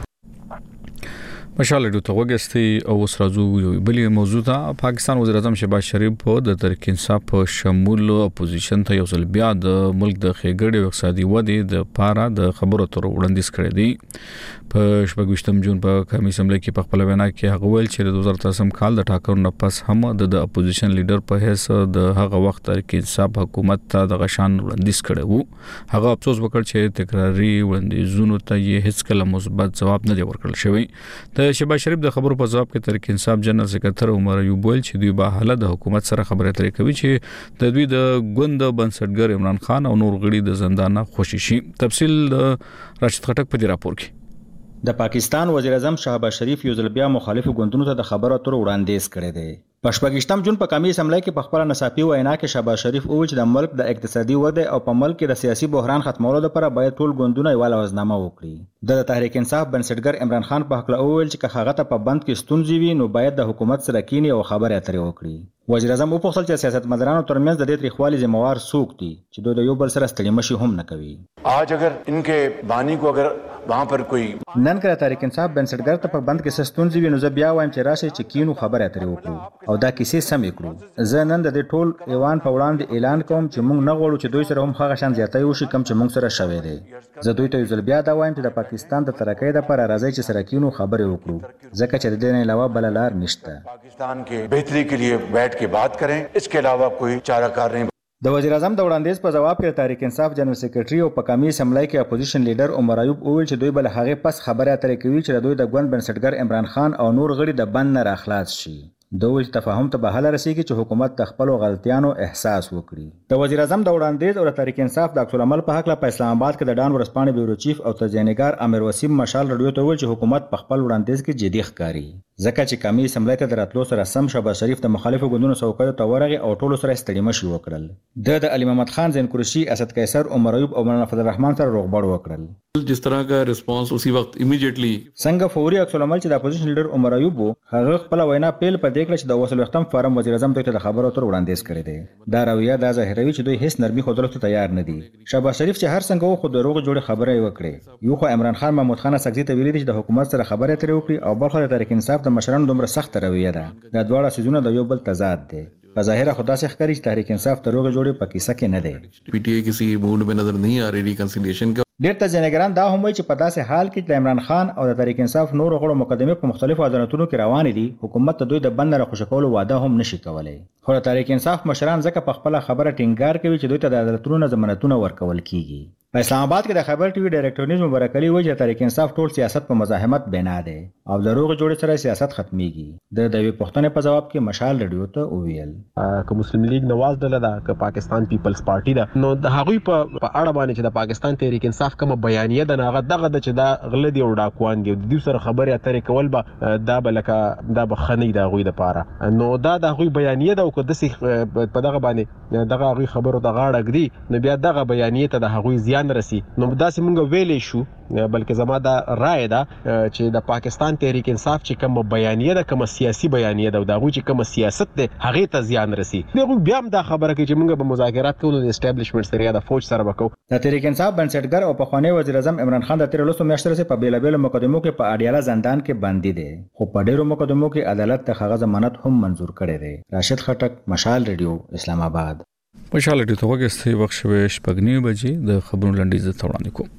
مشال ریډیو ته وګورئ او اوس راځو یو بلې موضوع ته. پاکستان وزیر اعظم شهباز شریف په د تحریک انصاف په شمول اپوزیشن ته یو ځل بیا د ملک د خېګړې او اقتصادي ودې د پاره د خبرو تر وړاندیز کړی دی. په شپږم جون په قومي اسمبلی کې په خپل وینا کې هغه ویل چې د دوه زره اتلسم کال د ټاکنو نه پس هم د اپوزیشن لیډر په حیث د هغه وخت تحریک انصاف حکومت ته د غشان وړاندیز کړی وو. هغه افسوس وکړ چې تکراری وړاندیزونو ته یې هیڅ کله مثبت ځواب نه دی ورکړل شوی. د شهباز شریف د خبرو په ځواب کې تحریک انصاف جنرال سکرټر عمر ایوب ویل چې دوی به حاله د حکومت سره خبرې اترې کوي چې د دوی د ګوند بنسټګر عمران خان او نور غړي د زندان خوشي شي. تفصیل راشد خټک په دې راپور کې. د پاکستان وزیر اعظم شهباز شریف یو ځل بیا مخالفو ګوندونو ته د خبرو اترو وړاندیز کړی دی. په شپږم جون په قومي اسمبلی کې په خپل نصابي وینا کې شهباز شریف وویل چې د ملک د اقتصادي ودې او په ملک کې د سیاسي بحران ختمولو لپاره باید ټول ګوندونه یو لوزنامه وکړي. د تحریک انصاف بنسټګر عمران خان په حق له وویل چې که هغه ته په بند کې ستونزې وي نو باید د حکومت سره کینی او خبرې اترې وکړي. وزیر اعظم وپوښتل چې سیاستمدارانو ترمنځ د دې تریخوالي ذمہوار څوک دي چې دوی د یو بل سره ستړي مشي هم نه کوي. آج اگر انکه بانی کو اگر وہاں پر کوئی نن کړه تحریک انصاف بنسټګر ته په بند کې ستونزې وي نو زه بیا وایم چې راشي چې کینو خبرې اترې وکړو او دا کیسې سمې کړو. زه نن د دې ټول ایوان په وړاندې اعلان کوم چې موږ نه غواړو چې دوی سره هم هغه شان زیاتۍ وشي کوم چې موږ سره شوی دی. زه دوی ته یو ځل بیا دا وایم چې د پاکستان د ترقۍ لپاره راځي چې سره کینو خبرې وکړو ځکه چې د دې نه علاوه بل لار نشته. پاکستان کې بهتري کے لیے بیٹھ کے بات کریں، اس کے علاوہ کوئی چارہ کار نہیں. د وزیر اعظم د وړاندیز په جواب کې تحریک انصاف جنرال سیکریټري او په قومي اسمبلی کې اپوزیشن لیډر عمر ایوب وویل چې دوی بل هغه پس خبره اترې کوي چې دوی د ګوند بنسټګر عمران خان او نور غړي د بند نه راخلاص شي. دوی تفاهم ته به حل رسیږي چې حکومت د خپل غلطیانو احساس وکړي. د وزیر اعظم د وړاندیز او د تحریک انصاف د عکس العمل په حق له په اسلام آباد کې د ډان ورسپانې بیورو چیف او تجزیه‌نګار امیر وسیم مشال رډیو ته ویل چې حکومت په خپل وړاندیز کې جدي ښکاري ځکه چې قومي اسمبلی ته د راتلو سره سم شهباز شریف د مخالفو ګوندونو څوکیو ته ورغی او ټولو سره ستړي مشي وکړل. د د علي محمد خان زین قریشي، اسد قیصر، عمر ایوب او مولانا فضل الرحمن سره روغبړ وکړل. جس طرح کا ریسپانس اسی وخت امیډیټلی څنګه فوري عکس العمل چې د اپوزیشن لیډر عمر ایوب هغه خپل وینا پیل په دې کړ چې د وصل وختم فارم وزیر اعظم ته د خبرو تر وړاندیز کړی دی. دا رویه دا ظاهروي چې دوی هیڅ نرمي خودلو ته تیار نه دي. شهباز شریف چې هر څنګه وو خو د روغ جوړې خبرې وکړي. یو خو عمران خان محمود خان سګزي ته ویلي چې د حکومت سره خبرې اترې وکړي او بل خو د تحریک انصاف د مشرانو دومره سخت رویه ده. دا دواړه سيزونه د یو بل تضاد دي. په ظاهره خدا سے ښکاري چې تحریک انصاف ته روغ جوړې په کیسه کې نه دی. پی ٹی آئی کسی موڈ میں نظر نہیں آ رہی ریکنسیلیشن کا. ډېر تجزیه‌نګاران دا هم وایي چې په داسې حال کې چې عمران خان او د تحریک انصاف نور غړو مقدمې په مختلفو عدالتونو کې روانې دي، حکومت ته دوی د بند نه راخوشي کولو وعده هم نشي کولی. خو د تحریک انصاف مشران ځکه په خپله خبره ټینګار کوي چې دوی ته د عدالتونو نه ضمانتونه ورکول کیږي. په اسلام آباد کې د خبر ټي وي ډایرکټر نیوز مبارک علي وایي چې تحریک انصاف ټول سیاست په مزاحمت بنا دی او د روغ جوړې سره سیاست ختميږي. د دوی پښتنې په جواب کې مشال رډیو ته وویل که مسلم لیگ نواز ډله ده که پاکستان پیپلز پارټي ده نو د هغوی په اړه باندې چې د پاکستان تحریک انصاف کوم بیانیه ده هغه دغه د چې دا غله دی او ډاکوان دی د دوی سره خبرې اترې کول به دا به لکه دا به خنۍ د هغوی دپاره نو دا د هغوی بیانیه ده او که داسې په دغه باندې دغه هغوی خبرو ته غاړه ږدي نو بیا دغه بیانیې ته د هغوی زیان رسي. نو داسې مونږ ویلی شو بلکې زما دا رائے ده چې د پاکستان تحریک انصاف چې کوم بیانیه ده کوم سیاسي بیانیه ده او د هغوی چې کوم سیاست دی هغې ته زیان رسي. هغوی بیا هم دا خبره کوي چې مونږ به مذاکرات کوو د اسټابلیشمنټ سره یا د فوج سره به کوو. د تحریک انصاف بنسټګر او پخوانی وزیر اعظم عمران خان د تېرو لسو میاشتو راهیسې په بېلابېلو مقدمو کې په اډیاله زندان کې بندي دی خو په ډېرو مقدمو کې عدالت ته هغه ضمانت هم منظور کړی دی. راشد خټک، مشال ریډیو، اسلام آباد. مشال ریډیو ته وګورئ وخت شوی شپږ نیمې بجې د خبرونو لنډیز ته وړاندې کوم.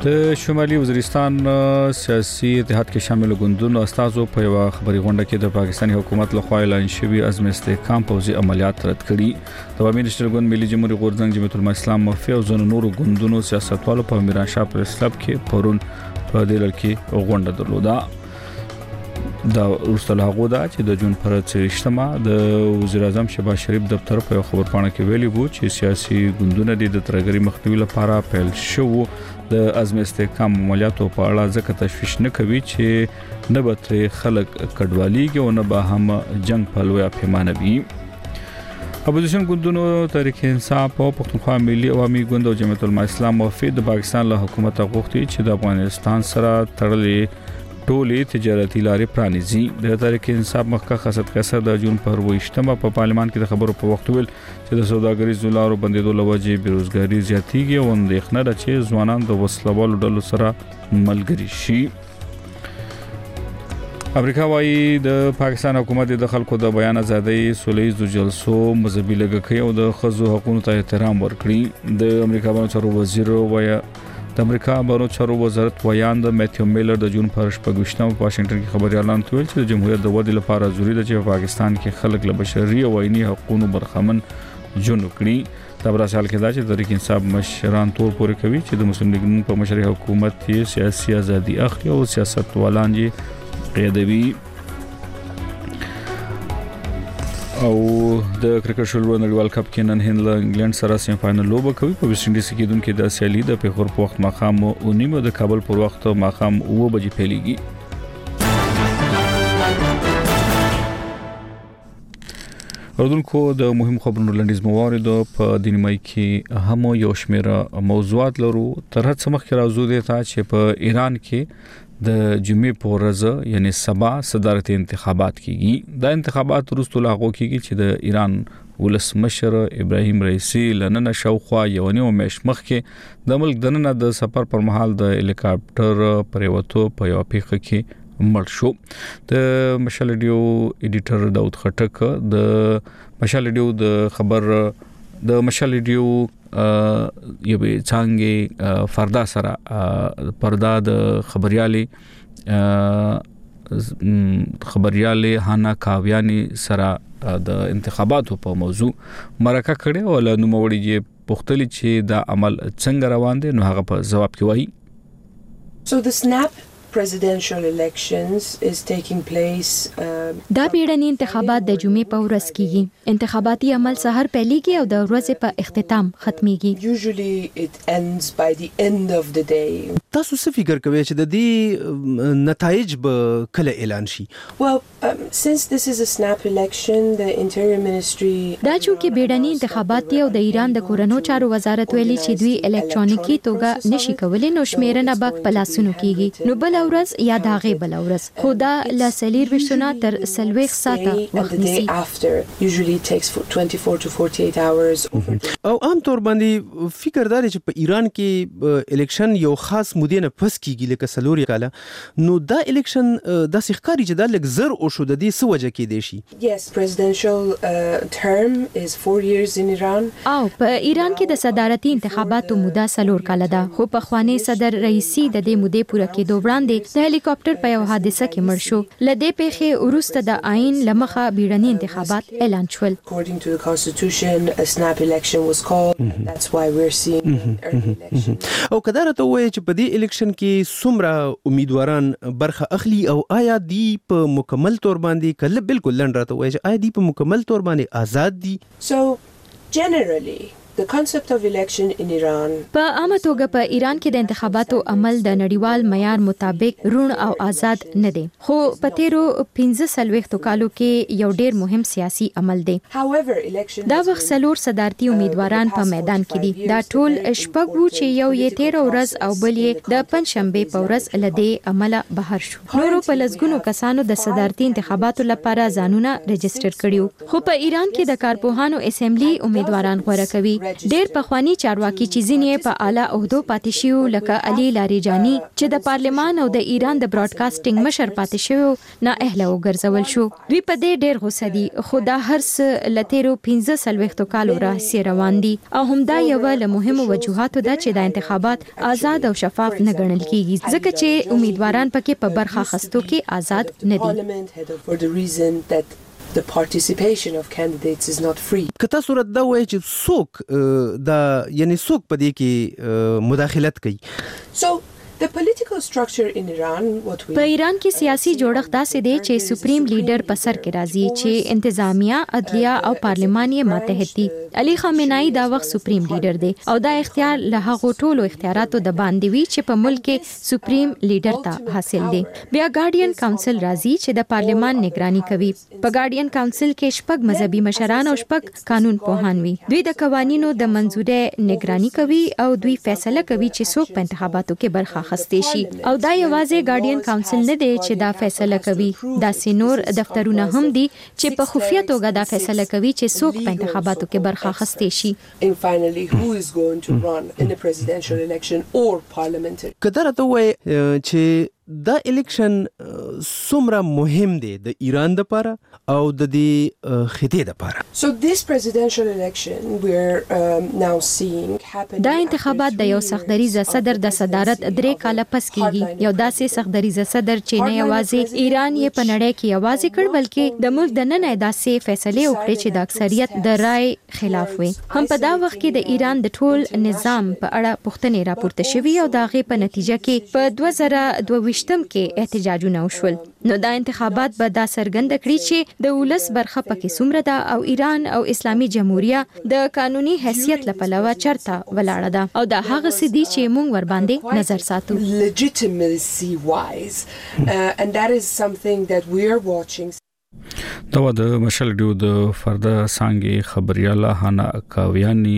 د شمالي وزیرستان سیاسي اتحاد کې شامل ګوندونو استازو په یو خبري غونډه کې د پاکستاني حکومت لخوا اعلان شوی عزم استحکام پوځي عملیات رد کړي. د عوامي نشر ګوند ملي جمهوریت غورځنګ جمعیت العلماء اسلام مفتی او ځینو نورو ګوندونو سیاستوالو په میران شاه پریس کلب کې پرون په دې لړ کې غونډه درلوده. دا ورسته هغه دا چې د جون پر څلوېښتمه د وزیر اعظم شهباز شریف دفتر په یو خبرپاڼه کې ویلي وو چې سیاسي ګوندونه د ترګری مخنیوي لپاره پیل شو د عزم استحکام عملیاتو په اړه ځکه تشویش نه کوي چې نه به تر خلک کډواليږي او نه به هم جنگ په لوی پیمانه وي. اپوزیشن ګوندونو تحریک انصاف او پښتونخوا ملي عوامي ګوند او جمعیت العلماء اسلام وفد د پاکستان له حکومت غوښتي چې د افغانستان سره تړلې ټولې تجارتي لارې پرانیزي. د تحریک انصاف مخکښ اسد قیصر د جون پر ویشتمه په پارلمان کې د خبرو په وخت ویل چې د سوداګریزو لارو بندیدو لوجې بیروزګاری زیاتیږي او اندېښنه ده چې ځوانان د وسلوالو ډلو سره ملګري شي. امریکا وايي د پاکستان حکومت د خلکو د بیان ازادۍ سولېزو جلسو مذهبي لګښي او د خزو حقوقو ته احترام ورکړي. د امریکا بانو چارو وزیر وايي د امریکا بانو چارو وزارت ویاند میتیو میلر د جون پر شپږشتمه په واشنگټن کې خبري اعلان کړ چې د جمهوریت د ودې لپاره ضروري ده چې په پاکستان کې خلک له بشري او عیني حقوقو برخمن جون وکړي. دا بر اصل کې دا چې تحریک انصاف مشران تور پورې کوي چې د مسلم لیگ په مشري حکومت کې سیاسي ازادي اخلي او سیاست ولان یې قیادوي. او د کرکټ شلو نړیوال کپ کې نن هند له انګلند سره سیم فائنل لوبه کوي. په ویسټ انډیز کې دونکو د سیالي د پیښور په وخت ماخام او نیمه د کابل پر وخت ماخام اوه بجې پیلېږي. اردوونکو د مهم خبرونو لنډیز موارد په دنیمای کې هم یو شمېر موضوعات لرو. تر هڅه مخکې راځو د تا چې په ایران کې د جمعې په ورځ یعنی سبا صدارتي انتخابات کیږي. دا انتخابات وروسته لاغو کیږي چې د ایران ولسمشر ابراهیم رئیسی لننه شاوخوا یو نیو میش مخکې د ملک دننه د سفر پر مهال د هلیکاپټر پریوتو په یو پیښه کې مړ شو. د مشال ډیو ایډیټر داود خټک د مشال ډیو د خبر د مشال ډیو یو څنګه فردا سره پردا د خبريالي خبريالي هانا کاویانی سره د انتخاباتو په موضوع مرکه کړي او له نوموړي پختلی چې دا عمل څنګه روان دي نو هغه په جواب کې وایي. So the snap presidential elections is taking place دا بیړني انتخابات د جمعې په ورځ کیږي. انتخاباتي عمل سحر پیلېږي او د ورځې په اختتام ختميږي. Usually it ends by the end of the day. تاسو څه فکر کوئ چې د دې نتایج به کله اعلان شي؟ Well, um, since this is a snap election, the Interior Ministry دا چې بیړني انتخابات دي او د ایران د کورونو چارو وزارت ویلي چې دوی الکترونیکی توګه نشي کولای نو شمیرنه به پلاسونو کیږي. نو بل ورځ یا داغه بل ورځ خدا ل سلیر وشتونه تر سلويخ ساعته وخت نیسي. Usually it takes twenty-four to forty-eight hours. او عام طور باندې فکر دار چې په ایران کې الیکشن یو خاص مودې نه پس کیږي لکه سلوري کاله نو دا الیکشن د سخکاري چې د لک زر او شو د دې سوجه کې دی شي. Yes, presidential uh, term is four years in Iran. او په ایران کې د صدارتي انتخاباتو موده سلور کاله ده خو په خواني صدر رئیسی د دې مودې پوره کېدو وړاندې د هلیکاپټر په یو حادثه کې مړ شو. لدې پیښې وروسته د آئین لمخه بیړني انتخابات اعلان شول. According to the constitution, a snap election was called. That's why we're seeing early election. او کدار ته وایي چې په دې الیکشن کې څومره امیدواران برخه اخلي او آیا دی په مکمل تور باندې کله بالکل لنډ راته وایي چې آیا دی په مکمل تور باندې آزاد دي؟ So generally The concept of election in Iran په عامه توګه په ایران کې د انتخاباتو عمل د نړیوال معیار مطابق روڼ او آزاد نه دی خو په تیرو پنځه سلويختو کالو کې یو ډیر مهم سیاسي عمل دی. دا وخت سلور صدارتي امیدواران په میدان کې دي. دا ټول شپږ وو چې یو یې تیر ورځ او بل یې د پنځشنبه په ورځ لدې عمله بهر شو. نورو په لسګونو کسانو د صدارتي انتخاباتو لپاره ځانونه ريجستره کړیو. خو په ایران کې د کارپوهانو اسمبلی امیدواران غوړه کوي ډېر پخوانی چارواکي چې ځینې په اعلی عہدو پاتې شوی لکه علي لاریجانی چې د پارلمان او د ایران د براډکاسټینګ مشر پاتې شوی نه اهله وګرځول شو. دوی په دې ډېر غوسه دي خو دا هر څه لتیرو پنځه سلويختو کالو راهیسې روان دي او همدا یو له مهمو وجوهاتو ده چې د انتخابات آزاد او شفاف نه ګڼل کیږي ځکه چې امیدواران پکې په برخه اخیستو کې آزاد نه دي. The participation of candidates is not free. کته صورت دا وایي چې څوک دا یعنی څوک په دې کې مداخلت کوي. So the political structure in Iran what we په ایران کې سیاسي جوړښت داسې دی چې سپریم لیډر په سر کې راځي چې انتظامیه، عدلیه او پارلمان یې ماتحت دي. علي خامنه‌ای دا وخت سپریم لیډر دی او دا اختیار له هغو ټولو اختیاراتو د باندې وی چې په ملک کې سپریم لیډر ته حاصل دي. بیا ګارډین کونسل راځي چې د پارلمان نگرانی کوي. په ګارډین کونسل کې شپږ مذهبي مشران او شپږ قانون پوهان وي. دوی د قوانینو د منځوري نگرانی کوي او دوی فیصله کوي چې څوک په انتخاباتو کې برخه اخیستي شي. او دا یوازې ګارډین کونسل نه دی چې دا فیصله کوي، دا سينور دفترونه هم دي چې په خفیه توګه دا فیصله کوي چې څوک په انتخاباتو کې برخه اخیستي شي. And finally who is going to run in a presidential election or parliamentary. کله راته وای چې دا الیکشن څومره مهم دی د ایران لپاره او د دې خطې لپاره. So this presidential election we're um, now seeing happen. دا انتخابات د یو سختدریزه صدر د صدارت درې کاله پس کیږي. یو داسې سختدریزه صدر چې نه یوازې ایران یې په نړۍ کې یوازې کړ بلکې د ملک د نن داسې فیصله وکړي چې د اکثریت د رائے خلاف وي. هم په دا وخت کې د ایران د ټول نظام په اړه پوښتنې راپورته شوې او د هغې په نتیجه کې په دوه زره دوه ویشتم کې احتجاجونه وشول. نو دا انتخابات به دا څرګند کړي چې د ولس برخه پکې څومره ده او ایران او اسلامي جمهوریت د قانوني حیثیت لپاره چرته ولاړه ده او دا هغه څه دي چې موږ ور باندې نظر ساتو. Legitimacy wise uh, and that is something that we are watching. دا و د مشل ډیو د فردا سانګي خبرياله هانا کاویانی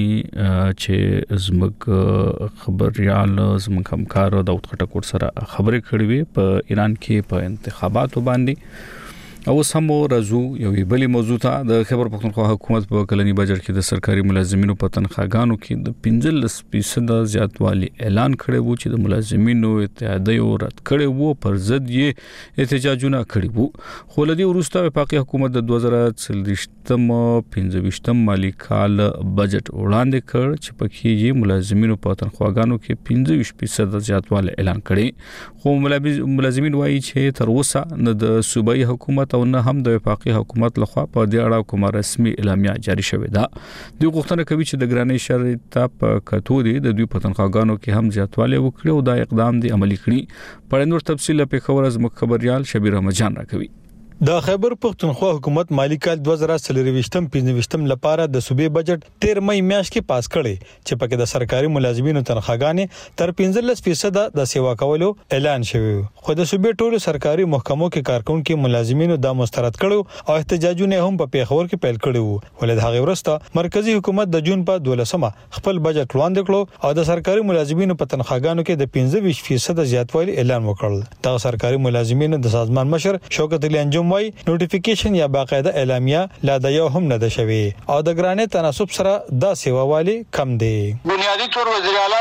چې زموږ خبريال زموږ همکار د اوټکټ سره خبرې کړې وي په ایران کې په انتخاباتو باندې. او سمو رزو یو بلی موضوع ته د خیبر پختونخوا حکومت په کلنی بجټ کې د سرکاري ملازمینو په تنخواګانو کې د پنځلس فیصد زیاتوالی اعلان کړی وو چې د ملازمینو اتحادیو رد کړی وو پر ضد یې احتجاجونه کړی وو. خو لدی وروسته وفاقي حکومت د دوه زره څلوېښتم پنځه ویشتم مالی کال بجټ وړاندې کړ چې پکې یې ملازمینو په تنخواګانو کې پنځه ویشت فیصد زیاتوالی اعلان کړی. خو ملازمین وایي چې تر اوسه نه د صوبایي حکومت او نه هم د وفاقي حکومت لخوا په دې اړه کومه رسمي اعلامیه جاری شوې ده. دوی غوښتنه کوي چې د ګرانۍ شرط په کتو دي د دوی په تنخواګانو کې هم زیاتوالی وکړي او دا اقدام دي عملي کړي. په نور تفصیل په خبر از مخبريال شبیر احمد جان راکوي. د خیبر پختونخوا حکومت مالی کال دوه زره څلوېښتم پنځه ویشتم لپاره د صوبې بجټ تیر مې میاشت کې پاس کړي چې پکې د سرکاري ملازمینو تنخواګانې تر پنځلس فیصد د سیوا کولو اعلان شوی. خو د صوبې ټولو سرکاري محکمو کې کارکونکو ملازمینو دا مسترد کړو او احتجاجونه هم په پیښور کې پیل کړي وو. ولې د هغه ورسته مرکزی حکومت د جون په دولسمه خپل بجټ وړاندې کړو او د سرکاري ملازمینو په تنخواګانو کې د پنځه ویشت فیصد زیاتوالی اعلان وکړ. د سرکاري ملازمینو د سازمان مشر شوکت علي انجم وايي نوټیفیکیشن یا باقاعده اعلامیه لا د یو هم نه ده شوی او د ګرانې تناسب سره دا سیوا والی کم دی. بنیادی طور وزیر اعلی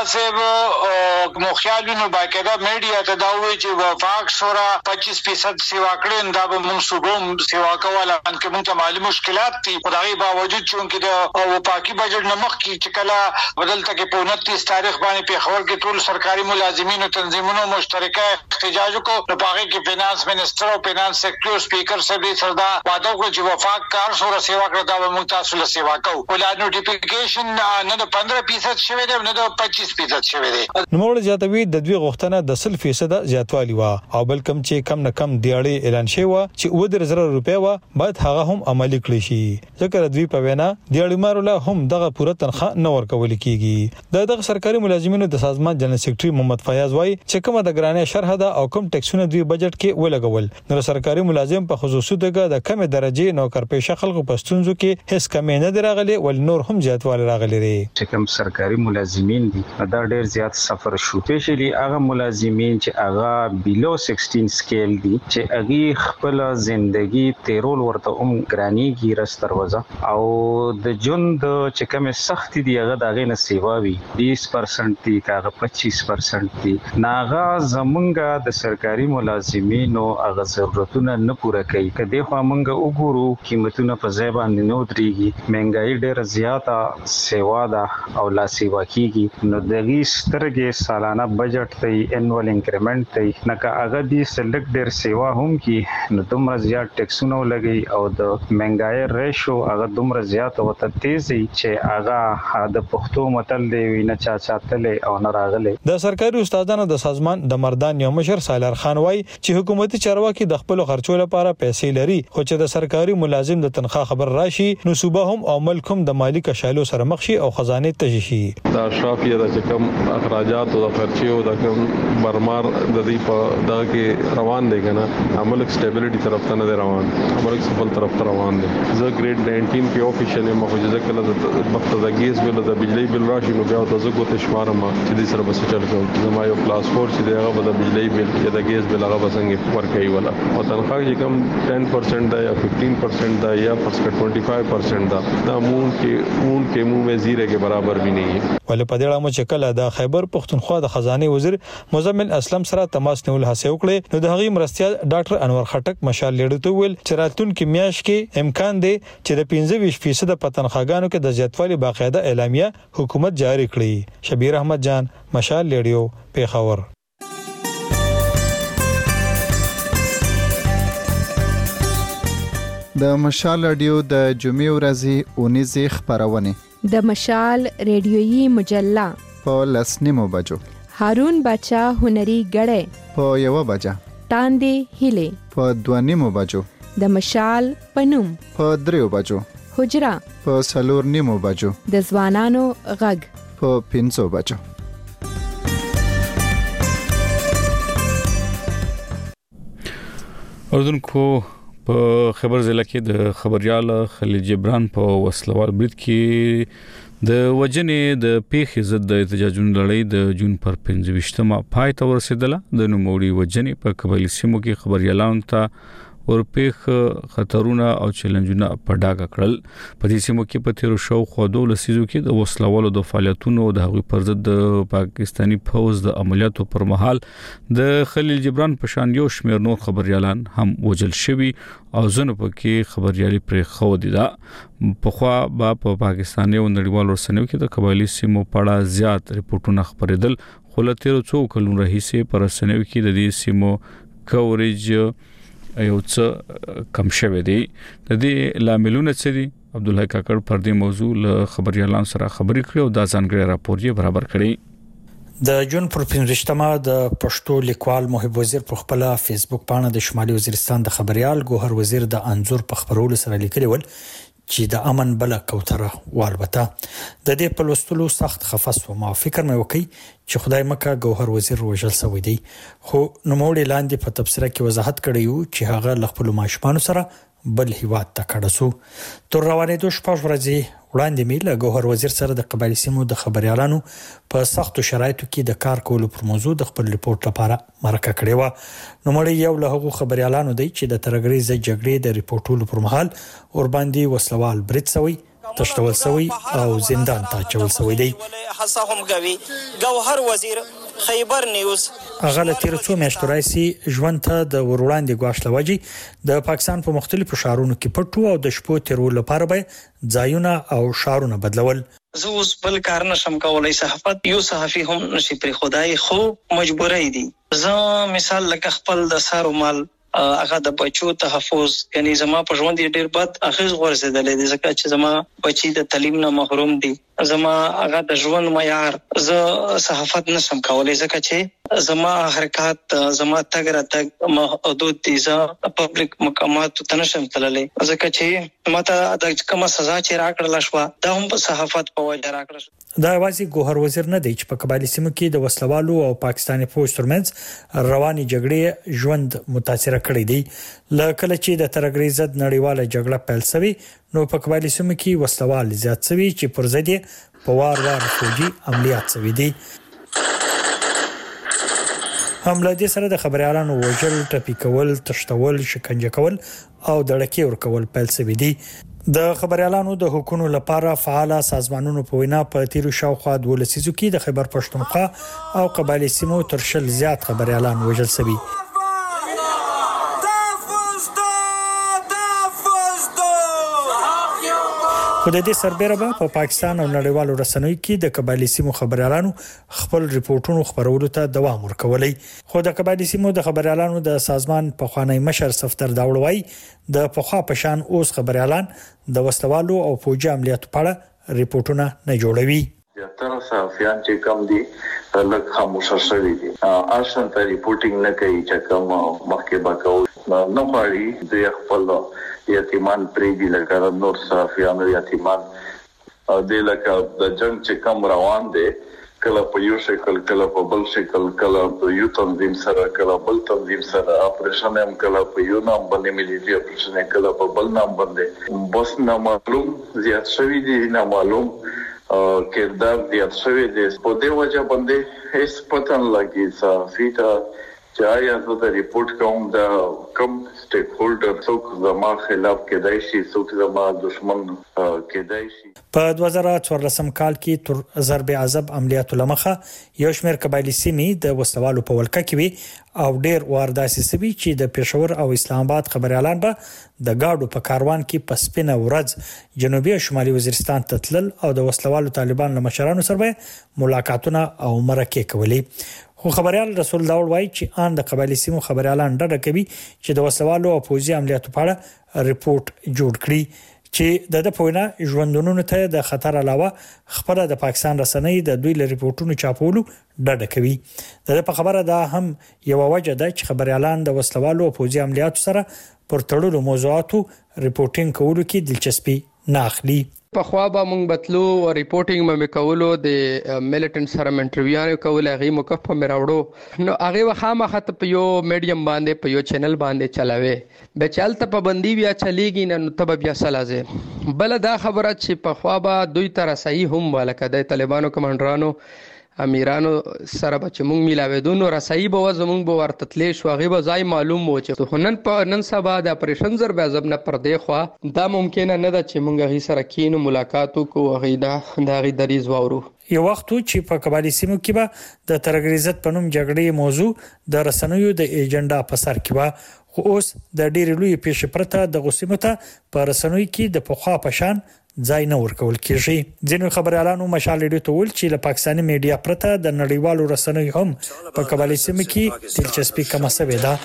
صاحب مخیالونو باقاعده میډیا ته دا وایي چې وفاق شورا پچیس فیصد سیوا کړي دا به موږ صوبوم سیوا کوله ان کې موږ ته مالی مشکلات دي. خدای باوجود چې د وفاقي بجټ نمخ کې چې کله بدلته کې په انتیس تاریخ باندې په خبر کې ټول سرکاري ملازمینو تنظیمونو مشترکه احتجاج وکړ. په هغه کې فینانس منسٹر او فینانس سیکریټری سپیکر سره سردا واده وکړ چې وفاق کار شورا سیوا کړه دا موږ تاسو له سیوا کوو. ولا نوټیفیکیشن نه د پندرہ فیصد شوی دی نه د پچیس فیصد شوی دی. نوموړ زیاتوي د دوی غوښتنه د سل فیصد زیاتوالی و او بل کم چې کم نه کم دیاړي اعلان شوی و چې اوه در زره روپیا و باید هغه هم عملی کړی شي. ځکه دوی په وینا دیاړي مارله هم دغه پوره تنخواه نه ورکول کیږي. د دغه سرکاري ملازمینو د سازمان جنرال سیکریټری محمد فیاض وايي چې کومه د ګرانې شرح ده او کوم ټیکسونه دوی بجټ کې ولګول نو سرکاري ملازم هم په خصوصي توګه د کم درجه نوکر پیشه خلکو په ستونزو کې هیڅ کمی نه دراغلي ول نور هم زیاتوالی راغلي دي. چې کوم سرکاري ملازمین دي دا ډېر زیات سفر شو، پیشلی هغه ملازمین چې هغه بیلو سیکسټین سکیل دي چې هغه خپل ژوندۍ تیرول ورته هم ګرانیږي رستروزه او د جون د چې کوم سخت دي هغه دغه نه سیوا وي بیس پرسنټ دي کاغه پچیس پرسنټ دي ناغه زمونږه د سرکاري ملازمینو هغه ضرورتونه نه پوره کوي. کله خو مونږ وګورو قیمتونه په ځای باندې نو درېږي، مهنګای ډېر زیاته سیوا ده او لا سیوا کیږي، نو دغه سترګې سالانه بجټ ته انوال انکریمنٹ ته نه کا هغه دي سلیکټ ډېر سیوا هم کی نو دومره زیات ټیکسونه لګي او د مهنګای ریشو هغه دومره زیات وته تیزي چې هغه د پښتو متل دی وینه چا چاتلې او نه راغلي. د سرکاري استادانو د سازمان د مردان یو مشر سالار خان وای چې حکومتي چارواکي د خپل خرچو لپاره پیسې لري، خو چې د سرکاري ملازم د تنخواه خبر راشي نو صوبه هم او ملک هم د مالی کشالو سره مخ شي او خزانه تشي شي. دا شافیه د کم اخراجات او د خرچي او د کم برمار د دې په دغه کې روان دي کنه عملک سټیبিলিټي طرف ته نه روان، عملک سفل طرف ته روان دي. زه ګریډ ناینټین کې افیشل یم، خو ځکه کله د وخت د ګیس بل د بجلی بل راشي نو بیا د زګو ته شمارم چې دې سره بس چل کوم. زما یو کلاس فور چې دغه د بجلی بل یا د ګیس بل هغه بسنګ ورکوي ولا او تنخواه چې کم ټین پرسنټ دا یا ففټین پرسنٹ دا یا پرسنټ ټوئنټي فایو پرسنٹ دا دا مون کې اون کې مو میں زیره کې برابر بھی نہیں ہے. ولې په دې اړه چې کله د خیبر پختونخوا د خزانه وزیر مزمن اسلم سره تماس نیول هڅه وکړه نو د هغې مرستيال ډاکټر انور خټک مشال لیډو ته ویل چې راتلونکي میاشت کې امکان دی چې د پنځه ویشت فیصد په تنخواګانو کې د زیاتوالي باقاعده اعلامیه حکومت جاری کړي. شبیر احمد جان، مشال لیډیو، پیښور. د مشال رادیو د جمعې ورځې اونیزې خبرونه د مشال ریډیويي مجله په لسنیمو بجو، هارون بچا هنري غړې په یو بجه، تاندې هیله په دوانیمو بجو، د مشال پنوم په دریو بجو، حجرا په سلور نیمو بجو، د ځوانانو غږ په پنځو بجو. اردوونکو په خبر ضلع کې د خبريال خلیل جبران په وسلوال برید کې د وجنې د پیښې ضد د احتجاجونو لړۍ د جون پر پنځه ویشتمه پای ته ورسېدله. د نوموړي وجنې په قبایلی سیمو کې خبريالانو ته ورپېښ خطرونه او چیلنجونه په ډاګه کړل. په دې سیمو کې په تیرو شاوخوا دوه لسیزو کې د وسلوالو د فعالیتونو د هغوی پر ضد د پاکستاني پوځ د عملیاتو پر مهال د خلیل جبران په شان یو شمېر نور خبريالان هم وژل شوي او ځنه پکې خبريالي پرې خو دي. دا په خوا با په پاکستاني او نړیوالو رسنیو کې د قبایلی سیمو په اړه زیات رپورټونه خبرېدل، خو له تیرو څو کلونو راهیسې په رسنیو کې د دې سیمو کوریج یو څه کم شوه دی. د دې لاملونه څه دي؟ عبد الله کاکړ پر دې موضوع له خبريالانو سره خبرې کړې او دا ځانګړی راپور یې برابر کړی. د جون پر پنځشتمه د پښتو لیکوال محب وزیر په خپل فیسبوک باندې د شمالي وزیرستان د خبريال ګوهر وزیر د انزور په خبرولو سره لیکلی ول چې د امن بل کوتره والبته د دې په لوستلو سخت خفص و ما فکر مې وکي چې خدای مکه ګوهر وزیر وژل سوی دی، خو نوموړي لاندې په تبصره کې وضاحت کړی و چې هغه ل خپل ماشومان سره بل هیواد ته کډسو. تر روانې دوه شپږ ورځې وړاندې مې له ګوهر وزیر سره د قبایلی سیمو د خبريالانو په سختو شرایطو کې د کار کولو پر موضوع د خپل ریپورت لپاره مرکه کړې و. نو مړ یو له هغو خبريالانو دی چې د ترګریزه جګړې د ریپورتولو پر مهال اور باندې وسلوال برید سوی، تشتول سوی او زندان ته چول سوی دی. هڅه هم کوي ګوهر وزیر خیبر نیوز هغه له تیر څو میاشتو راځي ژوند ته د وروړاندې غواش لوجي د پاکستان په مختلفو ښارونو کې پټو او د شپو تیرولو لپاره به ځایونه او ښارونه بدلول. زه اوس بل کار نشم کولای، صحافت یو صحافي هم نشي پرې خدای خو مجبورای دي. زه مثال لکه خپل د سارو مال هغه د بچو تحفظ یعنی زما په ژوند ډیر بد اخیز ورسېدلې دي ځکه چې زما بچي د تعلیم نه محروم دي، زما هغه د ژوند معیار زه صحافت نشم کولای ځکه چې زما حرکت زما تګ را تګ محدود دي، زه پبلک مقامات ته نشم تللی ځکه چې ماته د کومه سزا چې راکړل شو دا هم په صحافت په وجه راکړل شو. دا یوازې ګوهر وزیر نه دی چې په قبایلی سیمو کې د وسلوالو او پاکستاني فوج ترمنځ رواني جګړې ژوند متاثر کړی دی. لکه چې د ترګری ضد نړیواله جګړه پیل شوه نو په قبایلی سیمو کې وسلوال زیات شوي چې پر ضد په وار وار فوجي عملیات شوي دي. حمله دې سره د خبريالانو وژل، ټپي کول، تشتول، شکنجه کول او دړکې ورکول پیل شوي دي. د خبريالانو د حقوقو لپاره فعال سازمانونو په وینا په تیرو شاوخوا د ولسیزو کې د خیبر پښتونخوا او قبایلی سیمو تر شل زیات خبريالان وژل شوي. خو د دې سربېره به په پاکستان او نړیوالو رسنیو کې د قبایلی سیمو خبريالانو خپل ریپورتونو خبرولو ته دوام ورکولای. خو د قبایلی سیمو د خبريالانو د سازمان په خوانی مشر صفدر داوړوي د پخوا پشان اوس خبريالان د وسلوالو او فوجي عملیاتو په اړه ریپورتونه نه جوړوي. زیاتره صحافیان چې کم دي لکه خاموشه شوي دي، اصلا ته ریپورتینګ نه کوي چې کوم مخکې به کوو نه غواړي د خپل یتیمان پریږدي لکه نور صحافیان یتیمان د لکه د جنگ چې کم روان دي کله په یو شکل کله په بل شکل کله په یو تنظیم سره کله بل تنظیم سره اپریشن هم کله په یو نام باندې ملي اپریشن کله په بل نام باندې بس نه معلوم زیات شوی دي نه معلوم کردار زیات شوی دي. په دې وجه باندې هیڅ پته نه لګي صحافي ته چې آیا زه د ریپورت کوم د کوم سټیک هولډر څوک زما خلاف کېدای شي څوک زما دشمن کېدای شي. په دوه زره څوارلسم کال کې تر ضرب عذاب عملیاتو لمخه یو شمېر قبایلی سیمې د وسلوالو په ولکه کې وي او ډېر وارداسي سوي چې د پېښور او اسلام آباد خبريالان به د گاډو په کاروان کې په سپینه ورځ جنوبي او شمالي وزیرستان ته تلل او د وسلوالو طالبان له مشرانو سره ملاقاتونه او مرکې کولې. خو خبريال رسول داوړ وایي چې ان د قبایلی سیمو خبريالان ډډه کوي چې د وسلوالو او فوجي عملیاتو په اړه ریپورت جوړ کړي چې د د پوینا ژوندونونو ته د خطر علاوه خبره د پاکستان رسنۍ د دوی له ریپورتونو چاپولو ډډه کوي. د په خبره دا هم یو وجه ده چې خبريالان د وسلوالو او فوجي عملیاتو سره پر تړلو موضوعاتو ریپورتینګ کولو کې دلچسپي نه اخلي. په خوا به مونږ بتلو او ریپورتینګ مې کولو د ملیټنټ سره انټرویو کول هغه موقف په مراوړو نو هغه وخامه خط په یو میډیم باندې په یو چینل باندې چلاوي به چلته پابندي بیا چلیږي نو ته بیا سلازه بل دا خبره چې په خوا به دوی تر صحیح هم ولکه د طالبانو کمانډرانو امیرانو سره به چې مونږ میلاوېدو نو رسایي به زمونږ به ورته تلې شو هغه به ځای معلوم و چې هنن په نن سبا د اپریشن ضرب عذاب نه پر دی خو دا ممکن نه ده چې مونږ هغه سره کینو ملاقاتو کو هغه دا د هغه دریز وورو. یو وخت چې په قبایلی سیمو کې به د ترګریزت په نوم جګړې موضوع د رسنیو د ایجنډا په سر کې و خو اوس د ډېر لوی پیښې پرته د غوسمو ته په رسنیو کې د پخوا پشان ځای نه ورکول کیږي. ځینو خبريالانو مشال ډیټو ول چې له پاکستاني میډیا پرته د نړیوالو رسنیو هم په قبایلی سیمو کې دلچسپي کم شوې ده.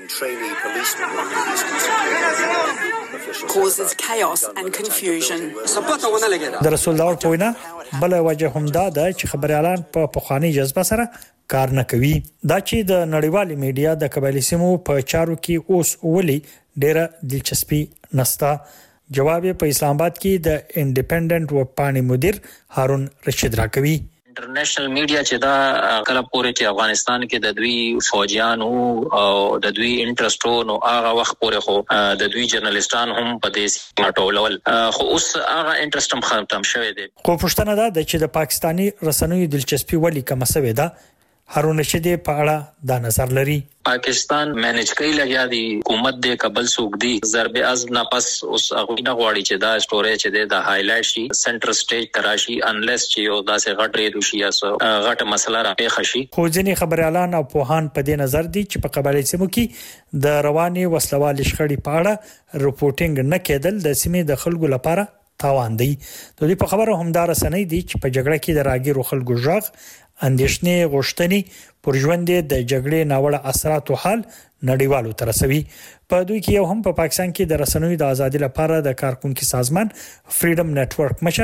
causes chaos and confusion. د رسول داور په وینا بل وجه هم دا ده چې خبريالان په پخوانی جذبه سره کار نه کوي. دا چې د نړیوالي میډیا د قبایلی سیمو په چارو کې اوس ولي ډېره دلچسپي نستا. جواب په اسلام آباد کې د انډیپندنت وپانی مدیر هارون رشید راکوي. انټرنیشنل میډیا چې دا کله پورې چې افغانستان کې د دوی فوجیان او د دوی انټرسټو نو هغه وخت پورې خو د دوی جرنالستان هم په دې ماټولول خو اوس هغه انټرسټ هم ختم شوی دی. خو پښتنه ده چې د پاکستانی رسنیو دلچسپي ولې کم شوې ده. هارون رشید په اړه دا نظر لري. پاکستان مینج کوي لګیا دی حکومت د کابل سوق دی ضرب عزم نه پس اوس هغه نه غواړي چې دا سټوریج دی د هایلایټ شي سنټر سټیج تراشي انلیس چې یو داسې غټ ریډو شي یا غټ مسله را پیښ شي. خو ځینې خبريالان او پوهان په دې نظر دي چې په قبایلی سیمو کې د رواني وسلوال شخړې په اړه رپورټینګ نه کېدل د سیمې د خلکو لپاره تاوان دی. د دې په خبره هم دا رسنۍ دي چې په جګړه کې د راګیرو خلکو ژغ اندېشنې غوښتنې پر ژوند د جګړې ناوړه اثرات او حال نړیوالو تر رسوي. په دوی کې یو هم په پاکستان کې د رسنیو د ازادي لپاره د کارکونکو سازمان فریډم نتورک مشر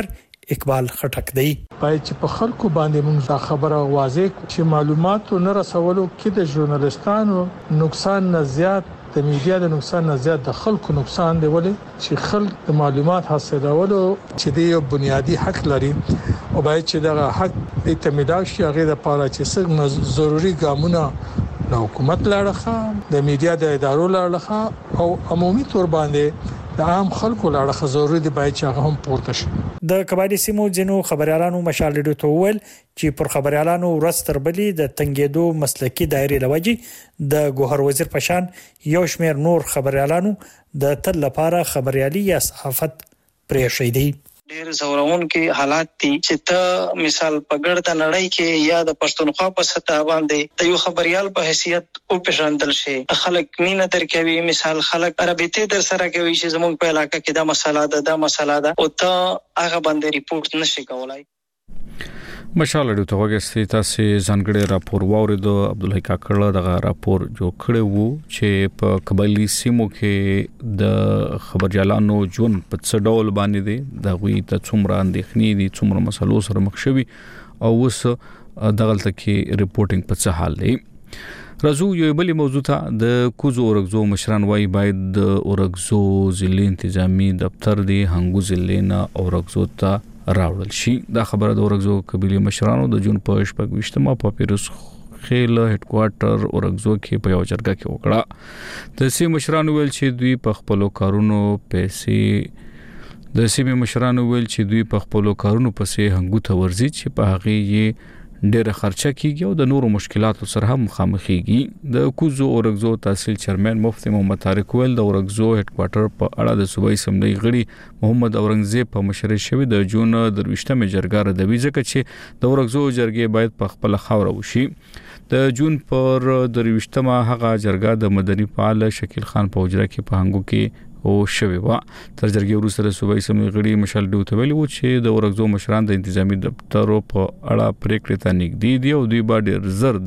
اقبال خټک دی. پای چې په خلکو باندې موږ دا خبره واضح چې معلومات نه رسولو کې د ژورنالستانو نقصان نه زیات د میډیا د نقصان نه زیات د خلکو نقصان دی، ولې چې خلک د معلومات حاصلولو چې دی یو بنیادی حق لري او باید چې دغه حق د تمدید شي هغه د پاره چې څنګه ضروري ګامونه د حکومت لړخه د میډیا د ادارو لړخه او عمومي تور باندې د عام خلکو لړخه ضروري دی باید چې هغه هم پورته شي. د قبایلی سیمو جنو خبريالانو مشال ډیډو ته ویل چې پر خبريالانو ورځ تر بلې د تنګېدو مسلکی دایره لوجي د ګوهر وزیر پشان یو شمیر نور خبريالانو د تل لپاره خبريالي یا صحافت پرې شي دي. ډېر زورون کې حالات دي چې ته مثال په ګرد نړۍ کې یا د پښتونخوا په سطح باندې ته یو خبريال په حیثیت او پېژندل شي، خلک مینه درکوي، مثال خلک عربیته در سره کوي چې زموږ په علاقې کې دا مسله ده دا مسله ده او ته هغه باندې ریپورت نشي کولای. مشال ډیو ته وګورئ تاسو ځانګړي راپور واورید عبدالحی کاکړه دغه راپور جوړ کړی وو چې په قبایلی سیمو کې د خبريالانو جون په څه ډول باندې دي د غوي ته څومره اندېښنې دي څومره مسلو سره مخ شوي او اوس دغه کې ریپورتینګ په څه حال دی. راځو یو بل موضوع ته د کوزو اورګزو مشران وای باید د اورګزو ضلع انتظامی دفتر دی هنګو ضلع نه اورګزو ته راوړل شي. دا خبره د اورګزو قبيله مشرانو د جون په شپږ وشتمه په پیروز خیل هډ کوارټر اورګزو کې په یو جرګه کې وکړه. د سیمه مشرانو ویل چې دوی په خپل کارونو پیسې د سیمه مشرانو ویل چې دوی په خپل کارونو پسې هنګو ته ورزي چې په هغه یې ډېر خرچه کیږي او د نورو مشکلاتو سره هم مخامخېږي. د کوزو اورګزو تحصیل چیرمن مفتی محمد طارق ویل د اورګزو هډ کوارټر په اړه د صوبایي اسمبلی غړي محمد اورنګزیب په مشرۍ شوی د جون درويشتمه جرګه ردوي ځکه چې د اورګزو جرګې باید په خپل خاور وشي. د جون پر درويشتمه هغه جرګه د مدني فعال شکیل خان په حجره کې په هنګو کې او شوی و. تر جرګې وروسته صوبایي اسمبلی غړي مشال ډیو ته ویلي و چې د اورګزو مشران د انتظامی دفترو په اړه پریکړې ته نږدې دي او دوی به ډېر زر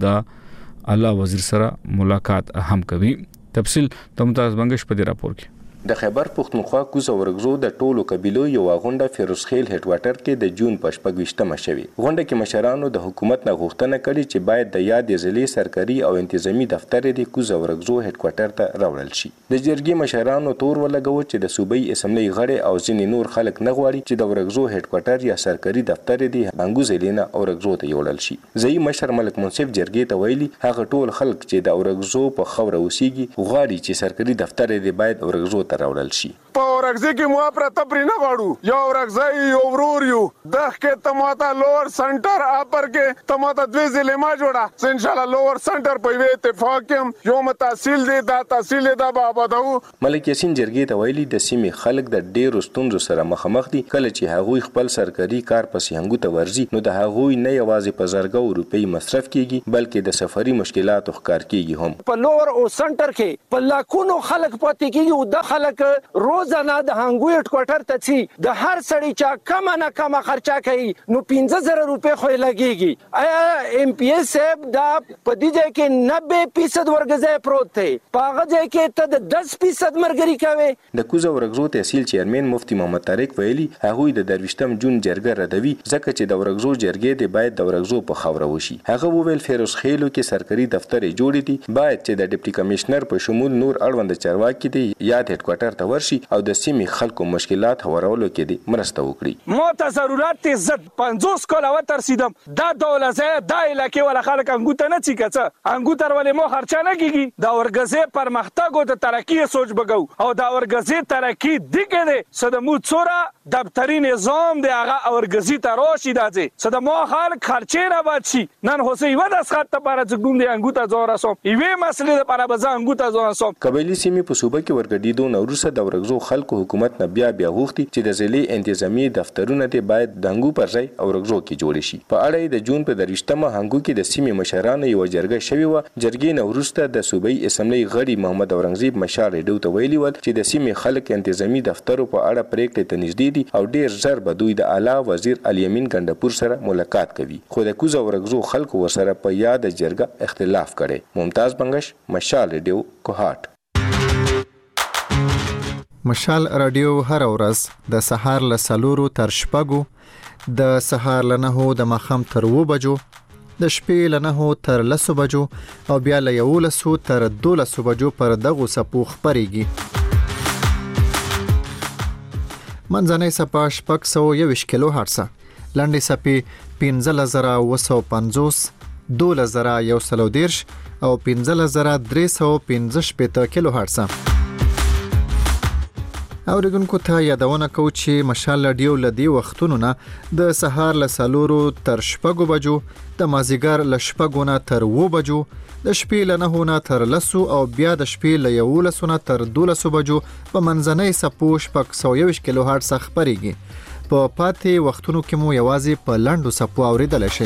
د اعلی وزیر سره ملاقات هم کوي. تفصیل تمتاز بنگش په دې راپور کې. د خیبر پښتونخوا کوزه ورګزو د ټولو قبيلو یو غونډه فیروز خیل هډ کوارټر کې د جون په شپږ وشتمه شوی. غونډه کې مشرانو د حکومت نه غوښتنه کړې چې باید د یاد ضلع سرکاري او انتظامی دفتر د کوزه ورګزو هډ کوارټر ته راوړل شي. د جرګې مشرانو تور ولګو چې د صوبایي اسمبلی غړي او ځینې نور خلک نه غواړي چې د ورګزو هډ کوارټر یا سرکاري دفتر د هنګو ضلع نه اورګزو ته یوړل شي. ځای مشر ملک منصف جرګې ته ویلي هغه ټول خلک چې د اورګزو په خوره اوسېږي غواړي چې سرکاري دفتر د باید اورګزو ته راوړل شي. په اورګزي کې مو پرته پرې نه غواړو، یو اورګزي یو ورور یو دغه کې تماته لوور سنټر اپر کې تماته دوی ضلع ما جوړه ان شاء الله لوور سنټر په وی اتفاق کې یو متحصیل دی دا تحصیل دا به آبادو. ملک یاسین جرګې ته ویلي د سیمې خلک د ډېرو ستونزو سره مخامخ دي. کله چې هغوی خپل سرکاري کار پسې هنګو ته ورځي نو د هغوی نه یوازې په زرګو روپۍ مصرف کیږي بلکې د سفري مشکلاتو ښکار کیږي هم. په لوور او سنټر کې په لاکونو خلک پاتې کیږي او د خلک روزانه د هنګو هډ کوارټر ته چی د هر سړی چا کم نه کم خرچه کوي نو پنځه زره روپۍ خو لګيږي. آیا ام پی ایس صاحب دا په دې ځای کې نوي فیصد ورګزې پروت دی، په هغه ځای کې ته د دس فیصد مرګري کوي. د کوزه ورګزو تحصیل چیرمن مفتی محمد طارق ویلي هغه د درويشتم جون جرګه ردوي ځکه چې د ورګزو جرګې د باید د ورګزو په خوره وشي. هغه وویل فیروز خیلو کې سرکاري دفتر جوړ دي باید چې د ډیپټي کمشنر په شمول نور اړوند چارواکي دي یاد هډ کوارټر ته ورشي او د سیمې خلکو مشکلات هوارولو کې دي مرسته وکړي. مو ته ضرورت دي زد پنځوس کاله وتر سیدم دا دولت دا علاقې ولا خلک انګوت نه چی کڅه انګوت ولې مو خرچه نه کیږي. دا ورګزې پرمختګ او د ترقی سوچ بګو او دا ورګزې ترقی دګه دي سدمو څورا دفتری نظام دی هغه ورګزې ته راشي دځي سدمو خلک خرچه نه بچي نن هوسې و د سخت لپاره څګوم دی انګوت زوراسو ایوه مسلې لپاره بزا انګوت زوراسو. قبایلی سیمې په صوبه کې ورګډیدو نوروسه د ورګزو خلکو حکومت نه بیا بیا غوښتي چې د ضلع انتظامی دفترونه دې باید د هنګو پر ځای اورګزو کې جوړ شي. په اړه د جون په درويشتمه هنګو کې د سیمې مشرانو یو جرګه شوی و. جرګې نه وروسته د صوبایي اسمبلی غړي محمد اورنګزیب مشال ډیو ته ویلي ول چې د سیمې خلک انتظامی دفترو په اړه پریکړې ته نږدې دي او ډیر ژر به دوی د اعلی وزیر الیمین ګندپور سره ملاقات کوي. خو د کوزه ورګزو خلکو ورسره په یاد جرګه اختلاف کړي. ممتاز بنگش مشال ډیو کوهات. مشال رادیو هر ورځ د سهار له سلورو تر شپږو د سهار له نهو د ماښام تر اوه بجو، د شپې له نهو تر لسو بجو او بیا له یولسو تر دولسو بجو پر دغو څپو خپرېږي. منځنۍ څپه شپږ سوه یوویشت کیلو هرټزه، لنډې څپې پنځلس زره اوه سوه پنځوس، دولس زره یو سل او دېرش او پنځلس زره درې سوه پنځه شپېته کیلو هرټزه. اوریدونکو ته یادونه کوو چې مشال رادیو له دې وختونو نه د سهار له څلورو تر شپږو بجو، د مازدیګر له شپږو نه تر اوه بجو، د شپې له نهو نه تر لسو او بیا د شپې له یولسو نه تر دولسو بجو په منځنۍ څپو شپږ سوه یوویشت کیلو هرټزه خپرېږي. په پاتې وختونو کې مو یوازې په لنډو څپو اوریدلی شئ.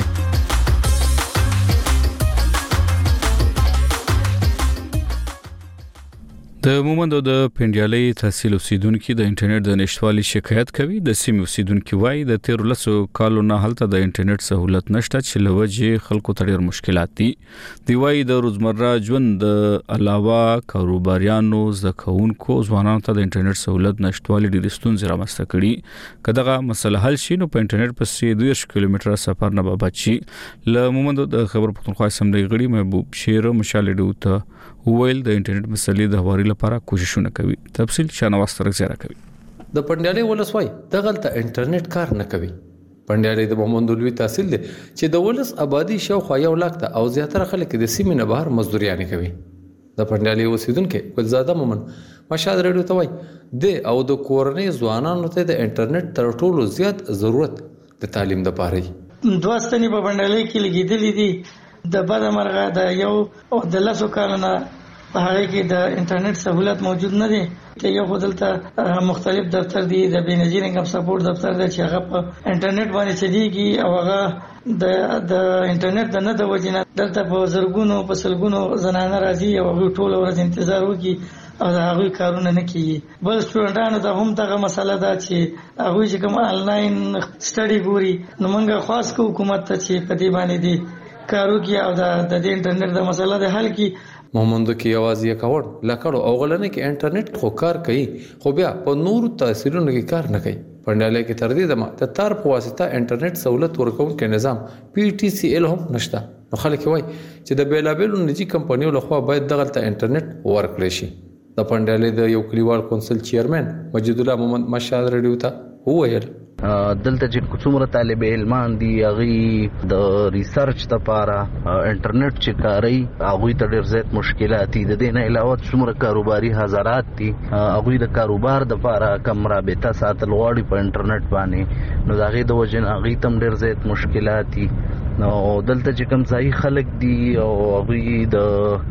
د مومند او د پنډیالۍ تحصیل اوسیدونکو د انټرنیټ د نشټوالي شکایت کوي. د سیمې اوسیدونکو وایي د تیر لسو کالو نه هلته د انټرنیټ سہولت نشته چې لوجه خلکو ته ډېر مشکلات دي. دی وایي د روزمره ژوند د علاوه کاروباریانو، زکونکو، ځوانانو ته د انټرنیټ سہولت نشټوالي ډېر ستونزې رامنځته کړي. کداغه مسله حل شي نو په انټرنیټ پسې دوه کیلومتره سفر نه به بچي. ل مومند د خبر پښتونخوا اسمبلی غړي محبوب شیر مشال ډیو ویل د انټرنیټ مسلې د هواري لپاره کوششونه کوي. تفصیل شانواز تر زیاته کوي. د پنډیالۍ ولسوای دغلته انټرنیټ کار نه کوي. پنډیالۍ د محمدولوی تحصیل دی چې د ولس آبادی شاوخوا یو لاک ته او زیاتره خلک د سیمې نه بهر مزدوريانې کوي. د پنډیالۍ اوسیدونکو ګلزاده مومن مشال رادیو ته وایي د او د کورنۍ ځوانانو ته د انټرنیټ تر ټولو زیات ضرورت د تعلیم د پاره دی. دوستنی په پنډیالۍ کې لګیدلې دي د بد مرغه د یو او د لاسو کارونه په هغه کې د انټرنیټ سہولت موجود نه دی. چې یو خدلته مختلف دفتر دي، د بینظیر انکم سپورټ دفتر دی چې هغه په انټرنیټ باندې چلیږي او هغه د د انټرنیټ د نه د وجنه دلته په زرګونو په سلګونو زنانه راځي او هغه ټول ورځ انتظار وکړي او دا هغه کارونه نه کوي. بل سټوډنټانو ته هم دغه مسله ده چې هغه چې کوم آنلاین سټډي ګوري نو موږ خاص کو حکومت ته چې په دې باندې دي کارو کې او د دې انټرنیټ د مسله د حل کې محمد کې आवाज یې کاوړ لکړو او غلنه کې انټرنیټ خو کار کوي خو بیا په نور تاثیرونو کې کار نه کوي. پنډیالۍ کې تر دې دمه د تار په واسطه انټرنیټ سہولت ورکوونکو نظام پی ټی سی ایل هم نشته. نو خلک وایي چې د بیلابېلو نجی کمپنیو لخوا باید دغلته انټرنیټ ورکړي شي. د پنډیالۍ د یو کلیوال کونسل چیرمن مجید الله محمد مشال رادیو ته وویل دلته چې څومره طالب علمان دي هغه د ریسرچ لپاره انټرنیټ چې کاری هغه ته ډېر زیات مشکلات دي. د دې نه علاوه څومره کاروباري حضرات دي هغه د کاروبار د لپاره کم رابطه ساتل غواړي په انټرنیټ باندې نو هغه د وجه هغه تم ډېر زیات مشکلات دي. نو دلته چې کوم ځای خلک دي او هغه د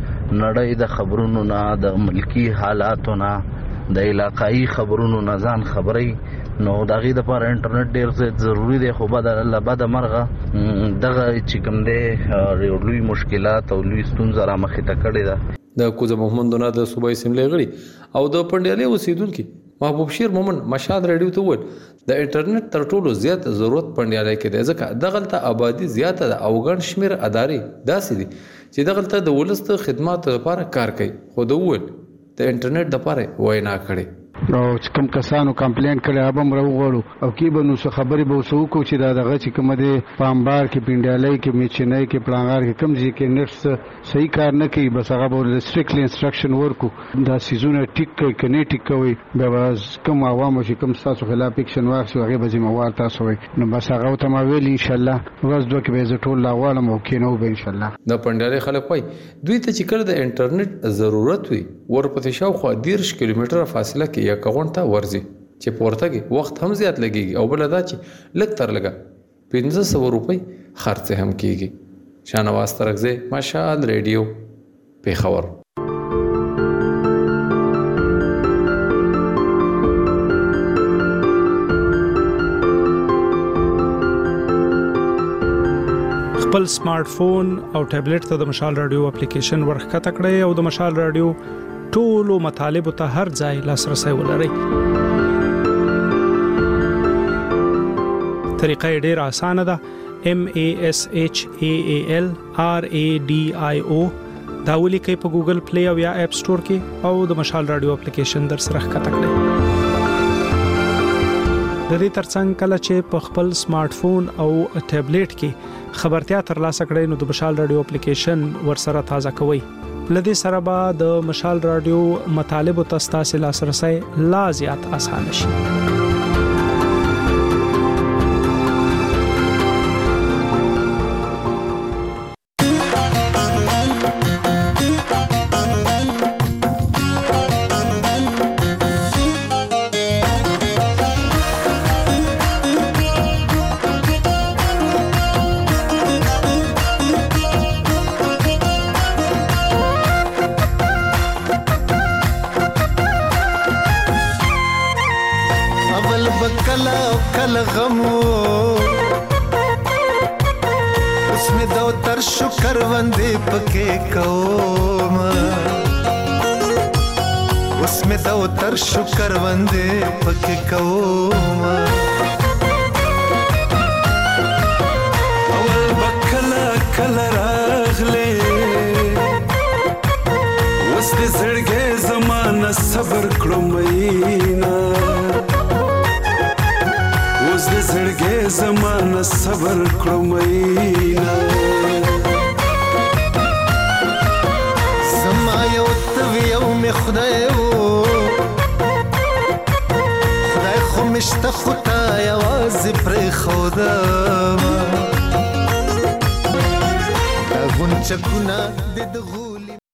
نړۍ د خبرونو نه د ملکی حالاتو نه د علاقائی خبرونو نه ځان خبري نو دغه د پر انټرنیټ ډیر زیات ضروری دی. خو بعد الله بعد مرغه دغه چې کوم دی لوی مشکلات او لوی ستونزې را مخې ته کړي ده. د کوزه محمد نه د صوبای اسمبلی غړي او د پنډیالۍ اوسیدونکو محبوب شیر مومن مشال رادیو ته وویل د انټرنیټ تر ټولو زیات ضرورت پنډیالۍ کې دی ځکه دغلته آبادی زیاته ده او ګڼ شمیر ادارې داسې دي چې دغلته د ولست خدماتو لپاره کار کوي. خو د وویل د انټرنیټ لپاره وینا کړي او چې کوم کسانو کمپلین کړي هغه هم راوغړو او کې به نو څه خبرې به وسو کو چې دا دغه چې کوم دی پامبار کې پنډیالۍ کې میچنۍ کې پلانغار کې کم ځای کې نت صحیح کار نه کوي بس هغه به سټریکټلی انسټرکشن ورکو دا سیزونه ټیک کوي کني ټیک کوي بیا واز کوم عوامو چې کوم تاسو خلاف اکشن واخلي هغه به ذمہوار تاسو وي نو بس هغه ته ما ویل ان شاء الله ورځ دوه کې به زه ټول لاوالم او کې نو به ان شاء الله. د پنډیالۍ خلک وای دوی ته چې کړه د انټرنیټ ضرورت وي ورپسې شاوخوا دیرش کیلومتره فاصله کې یا کغون ته ورځي چې پورته کې وخت هم زیات لګيږي او بل دا چې لږ تر لږه پنځه سوه روپۍ خرڅ هم کیږي. شانواز ترغزه مشال رادیو پیښور. خپل سمارټ فون او ټابلیټ ته د مشال رادیو اپلیکیشن ورخکته کړئ او د مشال رادیو ټولو مطالب ته هر ځای لاسرسي ولرئ. طریقه ډېر اسانه ده. M A S H A A L R A D I O دا ولیکئ په ګوګل پلی او یا اپ سٹور کې او د مشال رادیو اپلیکیشن در سره ښکته کړئ. د دې ترڅنګ کله چې په خپل سمارټ فون او ټابلیټ کې خبرتیا ترلاسه کړئ نو د مشال رادیو اپلیکیشن ورسره تازه کوئ. لدې سره به د مشال رادیو مطالب او تاسو لاسرسي لا زیات آسان شي. شکر وندې پکې کوم اوس مې دا تر شکر وندې پکې کوم اول بکلا کلا راغلې اوس دې زړګې زمانہ صبر کړو مینا اوس دې زړګې زمانہ صبر کړو مینا خدای وو خدای خو مشته خدای आवाज پر خدا دا غونچ کنا د